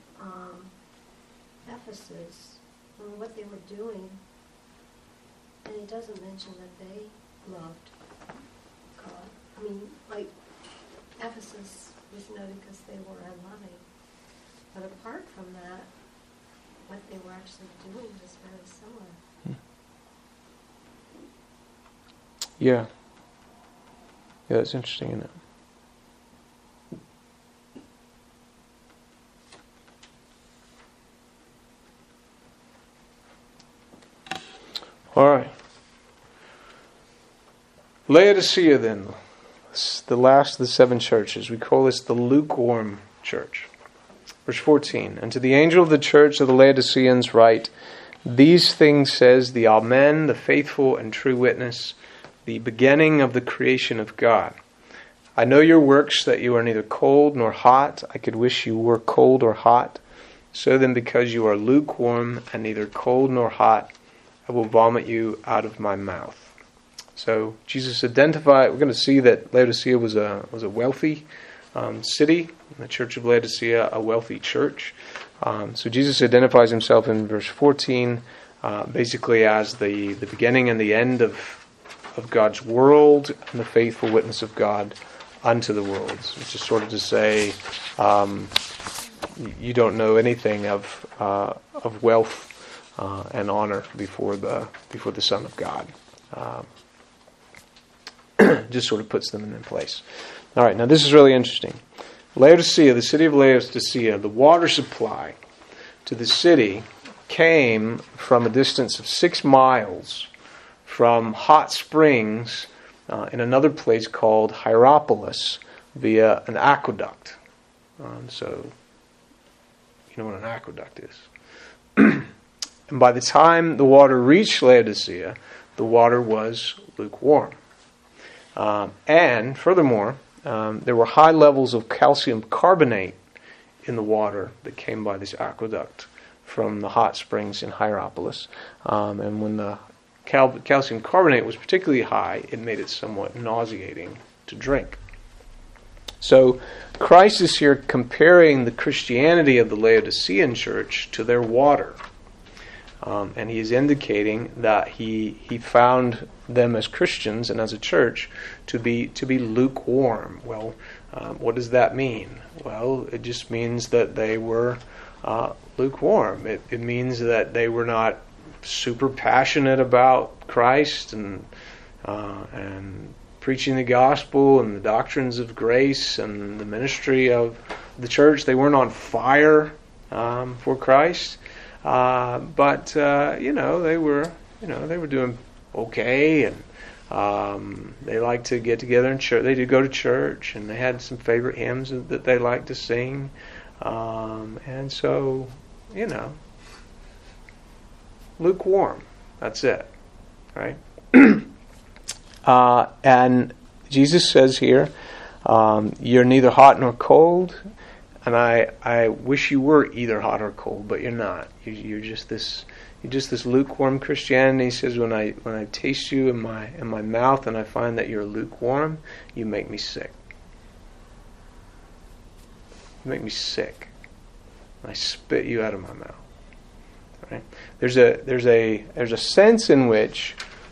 Ephesus and what they were doing. And he doesn't mention that they loved God. I mean, like, Ephesus was noted because they were unloving. But apart from that, what they were actually doing was very similar. Yeah. Yeah, that's interesting, isn't it? All right. Laodicea, then. The last of the 7 churches. We call this the lukewarm church. Verse 14. And to the angel of the church of the Laodiceans write, these things says the Amen, the faithful and true witness, the beginning of the creation of God. I know your works, that you are neither cold nor hot. I could wish you were cold or hot. So then, because you are lukewarm and neither cold nor hot, I will vomit you out of my mouth. So Jesus identified. We're going to see that Laodicea was a wealthy city. The church of Laodicea, a wealthy church. So Jesus identifies himself in verse 14 basically as the beginning and the end of God's world and the faithful witness of God unto the world. Which is sort of to say, you don't know anything of wealth and honor before the Son of God. Just sort of puts them in their place. All right, now this is really interesting. Laodicea, the city of Laodicea, the water supply to the city came from a distance of 6 miles from hot springs in another place called Hierapolis via an aqueduct. So, you know what an aqueduct is. And by the time the water reached Laodicea, the water was lukewarm. And furthermore, there were high levels of calcium carbonate in the water that came by this aqueduct from the hot springs in Hierapolis. And when the calcium carbonate was particularly high, it made it somewhat nauseating to drink. So Christ is here comparing the Christianity of the Laodicean church to their water. And he is indicating that he found them as Christians and as a church to be lukewarm. Well, what does that mean? Well, it just means that they were lukewarm. It means that they were not super passionate about Christ and preaching the gospel and the doctrines of grace and the ministry of the church. They weren't on fire for Christ. But they were doing okay, and they liked to get together in church. They did go to church, and they had some favorite hymns that they liked to sing, and so lukewarm. That's it, right? And Jesus says here, "You're neither hot nor cold." And I wish you were either hot or cold, but you're not. You're just this lukewarm Christianity. He says, when I taste you in my mouth and I find that you're lukewarm, you make me sick. You make me sick. I spit you out of my mouth. Right? There's a sense in which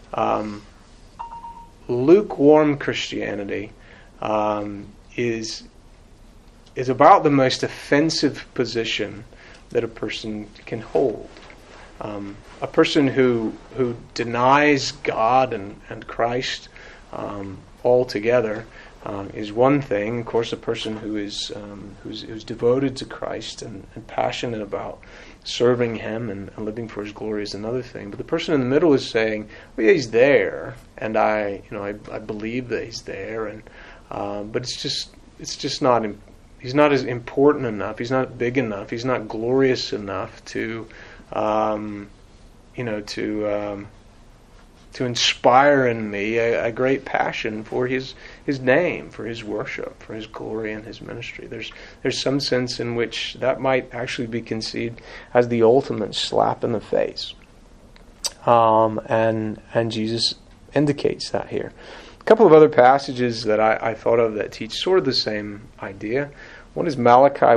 lukewarm Christianity is about the most offensive position that a person can hold. A person who denies God and Christ altogether is one thing. Of course, a person who's devoted to Christ and passionate about serving Him and living for His glory is another thing. But the person in the middle is saying, "Well, yeah, He's there, and I believe that He's there, and but it's just not." He's not as important enough. He's not big enough. He's not glorious enough to inspire in me a great passion for His name, for His worship, for His glory and His ministry. There's some sense in which that might actually be conceived as the ultimate slap in the face, and Jesus indicates that here. A couple of other passages that I thought of that teach sort of the same idea. One is Malachi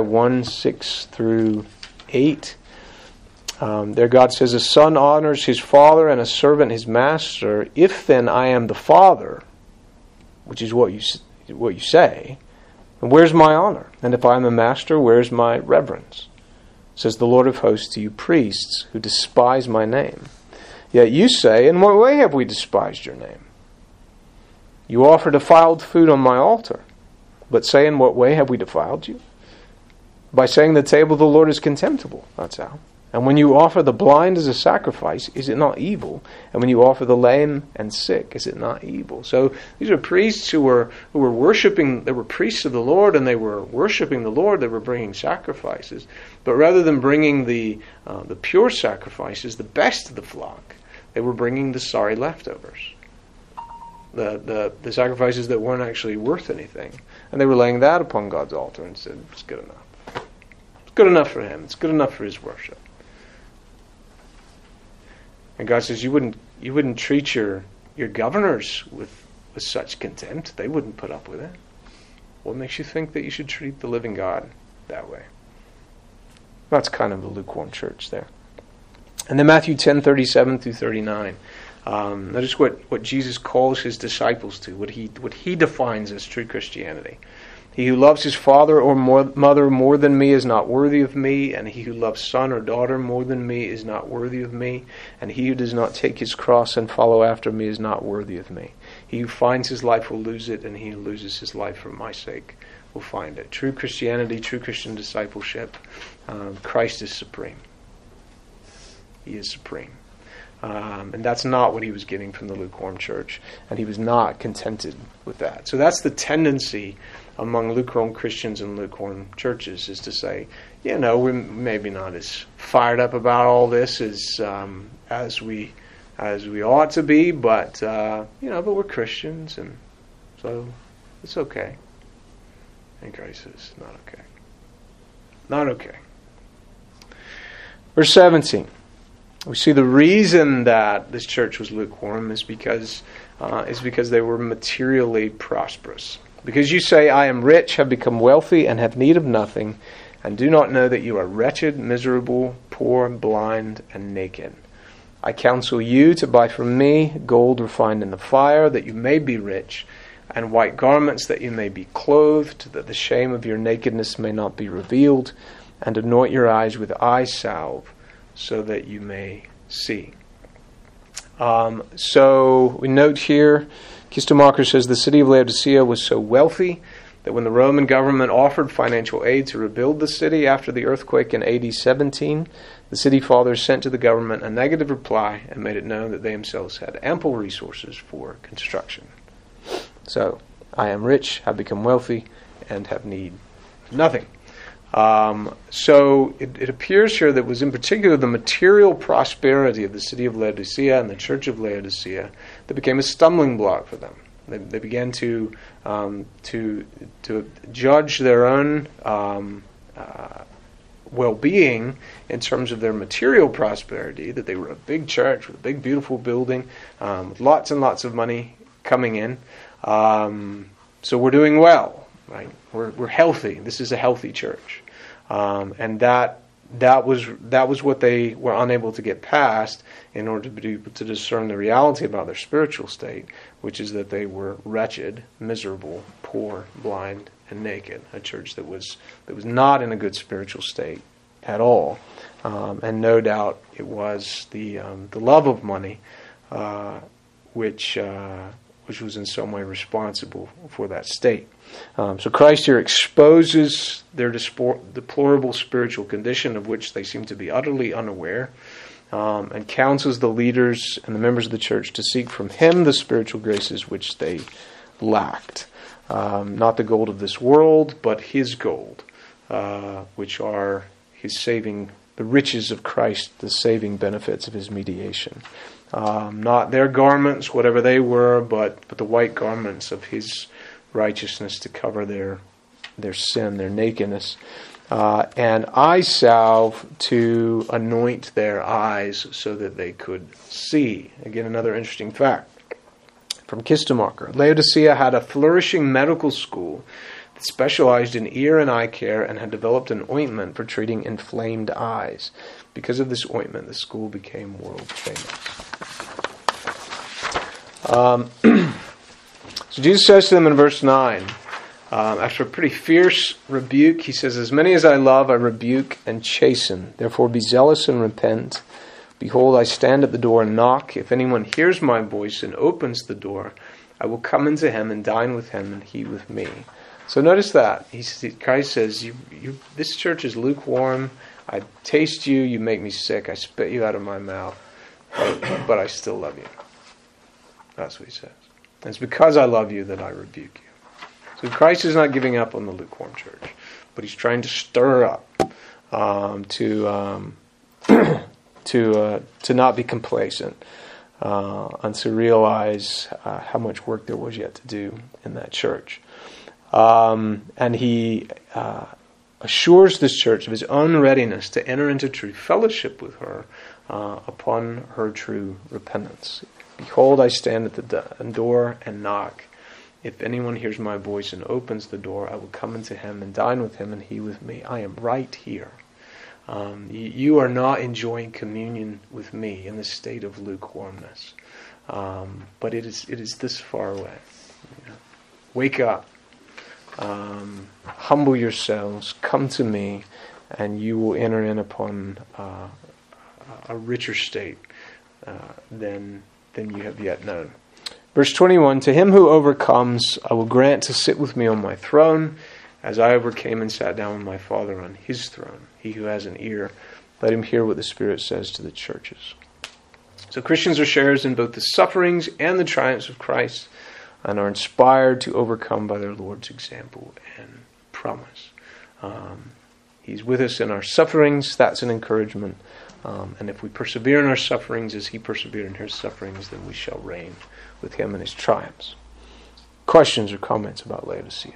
1:6-8. There God says, "A son honors his father and a servant his master. If then I am the father," which is what you say, "then where's my honor? And if I am the master, where's my reverence? Says the Lord of hosts to you priests who despise my name. Yet you say, in what way have we despised your name? You offer defiled food on my altar. But say, in what way have we defiled you? By saying the table of the Lord is contemptible." That's how. "And when you offer the blind as a sacrifice, is it not evil? And when you offer the lame and sick, is it not evil?" So these are priests who were worshiping. They were priests of the Lord, and they were worshiping the Lord. They were bringing sacrifices, but rather than bringing the pure sacrifices, the best of the flock, they were bringing the sorry leftovers. The sacrifices that weren't actually worth anything. And they were laying that upon God's altar and said, "It's good enough. It's good enough for Him. It's good enough for His worship." And God says, you wouldn't treat your governors with such contempt. They wouldn't put up with it. What makes you think that you should treat the living God that way? That's kind of the lukewarm church there. And then Matthew 10:37 through 39. Notice what Jesus calls his disciples to, what he defines as true Christianity. He who loves his father or mother more than me is not worthy of me, and he who loves son or daughter more than me is not worthy of me, and he who does not take his cross and follow after me is not worthy of me. He who finds his life will lose it, and he who loses his life for my sake will find it. True Christianity, true Christian discipleship, Christ is supreme. He is supreme. And that's not what he was getting from the lukewarm church, and he was not contented with that. So that's the tendency among lukewarm Christians and lukewarm churches, is to say, we're maybe not as fired up about all this as we ought to be, but but we're Christians, and so it's okay. And Christ says, not okay. Not okay. Verse 17. We see the reason that this church was lukewarm is because they were materially prosperous. Because you say, I am rich, have become wealthy, and have need of nothing, and do not know that you are wretched, miserable, poor, blind, and naked. I counsel you to buy from me gold refined in the fire, that you may be rich, and white garments, that you may be clothed, that the shame of your nakedness may not be revealed, and anoint your eyes with eye salve, so that you may see. So we note here, Kistemacher says the city of Laodicea was so wealthy that when the Roman government offered financial aid to rebuild the city after the earthquake in AD 17, the city fathers sent to the government a negative reply and made it known that they themselves had ample resources for construction. So, I am rich, have become wealthy, and have need of nothing. So it appears here that it was in particular the material prosperity of the city of Laodicea and the church of Laodicea that became a stumbling block for them. They began to judge their own well-being in terms of their material prosperity, that they were a big church with a big, beautiful building, with lots and lots of money coming in. So we're doing well. Right, we're healthy. This is a healthy church, and that was what they were unable to get past in order to be able to discern the reality about their spiritual state, which is that they were wretched, miserable, poor, blind, and naked. A church that was not in a good spiritual state at all, and no doubt it was the love of money, which was in some way responsible for that state. So Christ here exposes their deplorable spiritual condition, of which they seem to be utterly unaware, and counsels the leaders and the members of the church to seek from Him the spiritual graces which they lacked. Not the gold of this world, but His gold, which are His saving, the riches of Christ, the saving benefits of His mediation. Not their garments, whatever they were, but the white garments of His righteousness to cover their sin, their nakedness, and eye salve to anoint their eyes so that they could see. Again, another interesting fact from Kistemacher. Laodicea had a flourishing medical school that specialized in ear and eye care and had developed an ointment for treating inflamed eyes. Because of this ointment, the school became world famous. So Jesus says to them in verse 9, after a pretty fierce rebuke, He says, as many as I love, I rebuke and chasten. Therefore be zealous and repent. Behold, I stand at the door and knock. If anyone hears my voice and opens the door, I will come into him and dine with him and he with me. So notice that. Christ says, this church is lukewarm. I taste you, you make me sick. I spit you out of my mouth. But I still love you. That's what He says. And it's because I love you that I rebuke you. So Christ is not giving up on the lukewarm church, but He's trying to stir up to not be complacent, and to realize how much work there was yet to do in that church. And He assures this church of His own readiness to enter into true fellowship with her upon her true repentance. Behold, I stand at the door and knock. If anyone hears my voice and opens the door, I will come into him and dine with him and he with me. I am right here. You are not enjoying communion with me in the state of lukewarmness. But it is this far away. Wake up. Humble yourselves. Come to me, and you will enter in upon a richer state than you have yet known. Verse 21, to him who overcomes, I will grant to sit with me on my throne, as I overcame and sat down with my Father on his throne. He who has an ear, let him hear what the Spirit says to the churches. So Christians are sharers in both the sufferings and the triumphs of Christ, and are inspired to overcome by their Lord's example and promise. He's with us in our sufferings. That's an encouragement. And if we persevere in our sufferings as he persevered in his sufferings, then we shall reign with him in his triumphs. Questions or comments about Laodicea?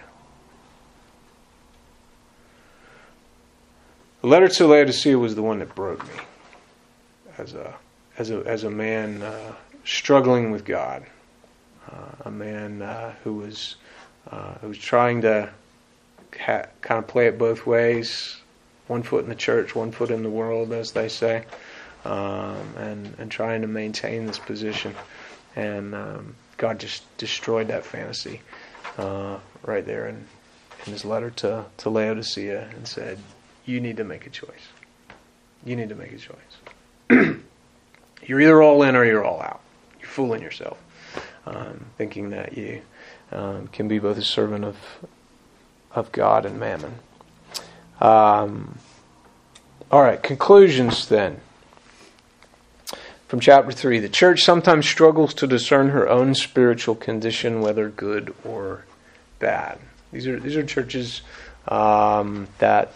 The letter to Laodicea was the one that broke me as a man struggling with God, a man who was trying to kind of play it both ways, one foot in the church, one foot in the world, as they say, and trying to maintain this position. And God just destroyed that fantasy right there in his letter to Laodicea and said, you need to make a choice. You need to make a choice. You're either all in or you're all out. You're fooling yourself, thinking that you can be both a servant of God and mammon. All right, conclusions then. From chapter 3, the church sometimes struggles to discern her own spiritual condition, whether good or bad. These are churches that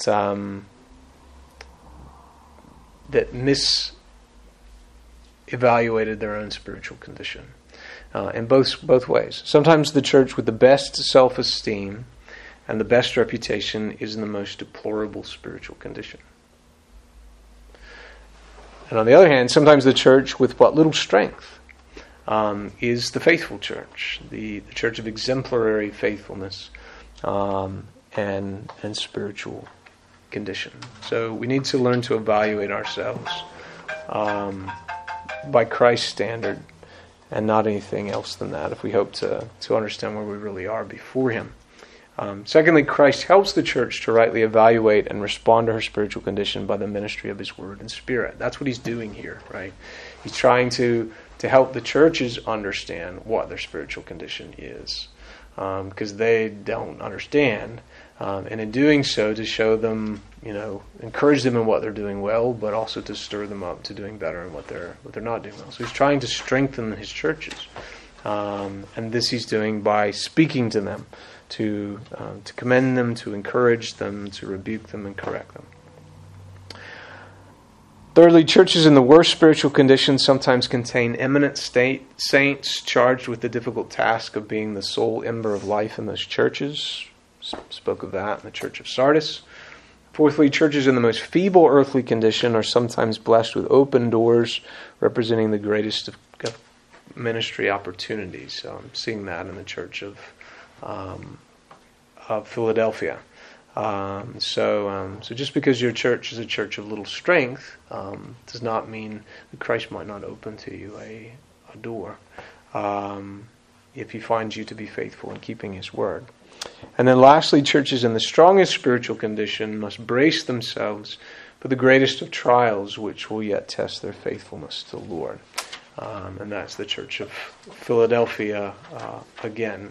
misevaluated their own spiritual condition in both ways. Sometimes the church with the best self-esteem and the best reputation is in the most deplorable spiritual condition. And on the other hand, sometimes the church with what little strength is the faithful church, the church of exemplary faithfulness and spiritual condition. So we need to learn to evaluate ourselves by Christ's standard and not anything else than that if we hope to understand where we really are before him. Secondly, Christ helps the church to rightly evaluate and respond to her spiritual condition by the ministry of his word and spirit. That's what he's doing here, right? He's trying to help the churches understand what their spiritual condition is, because they don't understand. And in doing so, to show them, encourage them in what they're doing well, but also to stir them up to doing better in what they're not doing well. So he's trying to strengthen his churches, and this he's doing by speaking to them, to commend them, to encourage them, to rebuke them, and correct them. Thirdly, churches in the worst spiritual condition sometimes contain eminent saints charged with the difficult task of being the sole ember of life in those churches. Spoke of that in the church of Sardis. Fourthly, churches in the most feeble earthly condition are sometimes blessed with open doors, representing the greatest of ministry opportunities. So I'm seeing that in the church of Philadelphia. So just because your church is a church of little strength does not mean that Christ might not open to you a door if he finds you to be faithful in keeping his word. And then lastly, churches in the strongest spiritual condition must brace themselves for the greatest of trials, which will yet test their faithfulness to the Lord. And that's the church of Philadelphia again.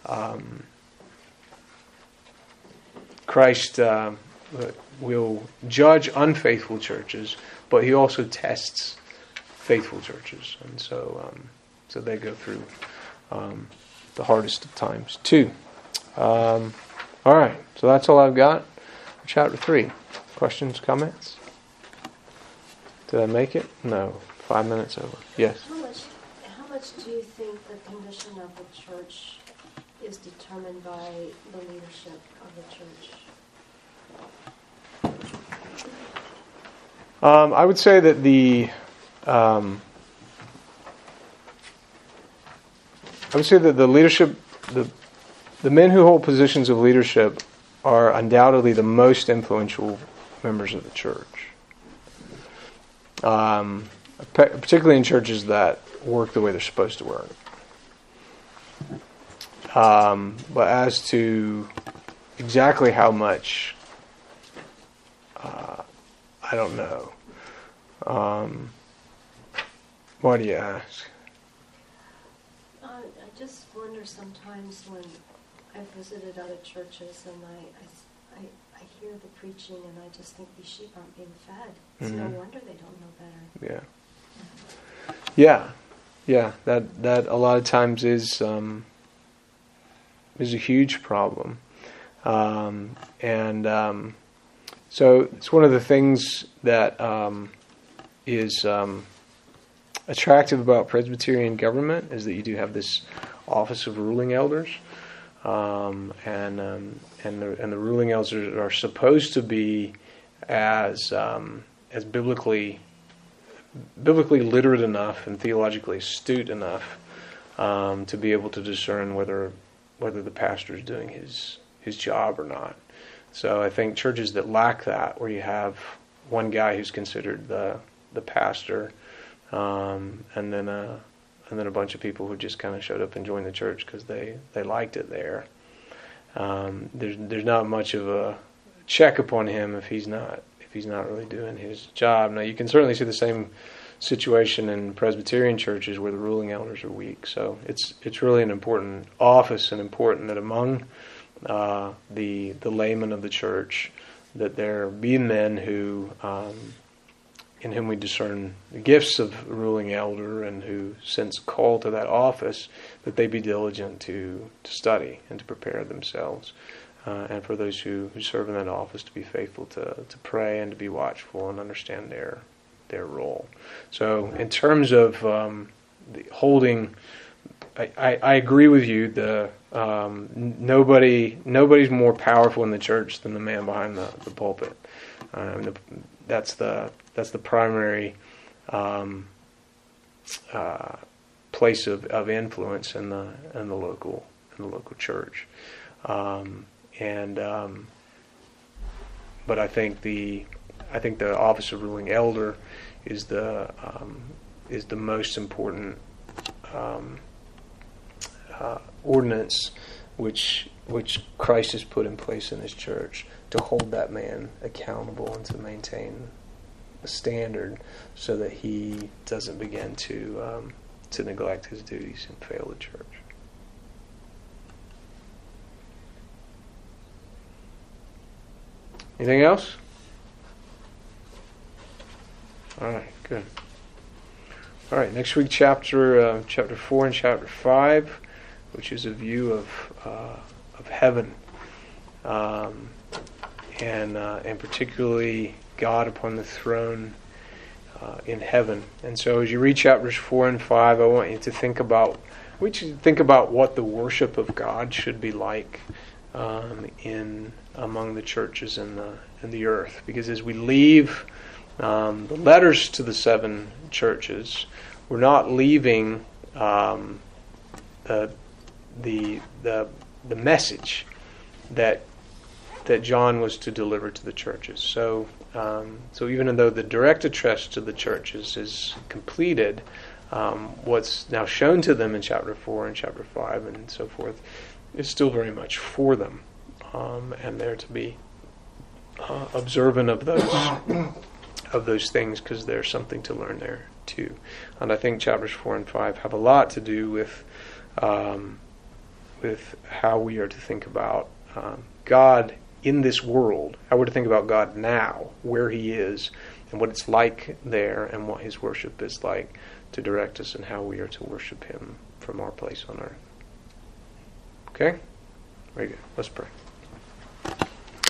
Christ will judge unfaithful churches, but he also tests faithful churches. And so they go through the hardest of times too. All right, so that's all I've got for chapter 3. Questions, comments? Did I make it? No. 5 minutes over. Yes. How much do you think the condition of the church is determined by the leadership of the church? I would say that the leadership, the men who hold positions of leadership are undoubtedly the most influential members of the church. Particularly in churches that work the way they're supposed to work. But as to exactly how much, I don't know. Why do you ask? I just wonder sometimes when I've visited other churches and I hear the preaching and I just think these sheep aren't being fed. It's no wonder they don't know better. Yeah. That a lot of times is a huge problem, so it's one of the things that is attractive about Presbyterian government is that you do have this office of ruling elders, and the ruling elders are supposed to be as biblically literate enough and theologically astute enough to be able to discern whether the pastor is doing his job or not. So I think churches that lack that, where you have one guy who's considered the pastor, and then a bunch of people who just kind of showed up and joined the church because they liked it there. There's not much of a check upon him if he's not really doing his job. Now you can certainly see the same situation in Presbyterian churches where the ruling elders are weak. So it's really an important office, and important that among the laymen of the church that there be men who in whom we discern the gifts of ruling elder and who sense call to that office, that they be diligent to study and to prepare themselves. And for those who serve in that office to be faithful to pray and to be watchful and understand their role. So in terms of holding, I agree with you. Nobody's more powerful in the church than the man behind the pulpit. That's the primary place of influence in the local church. But I think the office of ruling elder is the most important ordinance which Christ has put in place in His church to hold that man accountable and to maintain a standard so that he doesn't begin to neglect his duties and fail the church. Anything else? All right, good. All right, next week, chapter 4 and chapter 5, which is a view of heaven, and particularly God upon the throne in heaven. And so, as you read chapters 4 and 5, I want you to think about what the worship of God should be like among the churches in the earth. Because as we leave the letters to the 7 churches, we're not leaving the message that John was to deliver to the churches. So even though the direct address to the churches is completed, what's now shown to them in chapter 4 and chapter 5 and so forth is still very much for them, and they're to be observant of those things because there's something to learn there too. And I think chapters 4 and 5 have a lot to do with how we are to think about God in this world, how we're to think about God now, where He is, and what it's like there, and what His worship is like, to direct us in how we are to worship Him from our place on earth. Okay? Very good. Let's pray.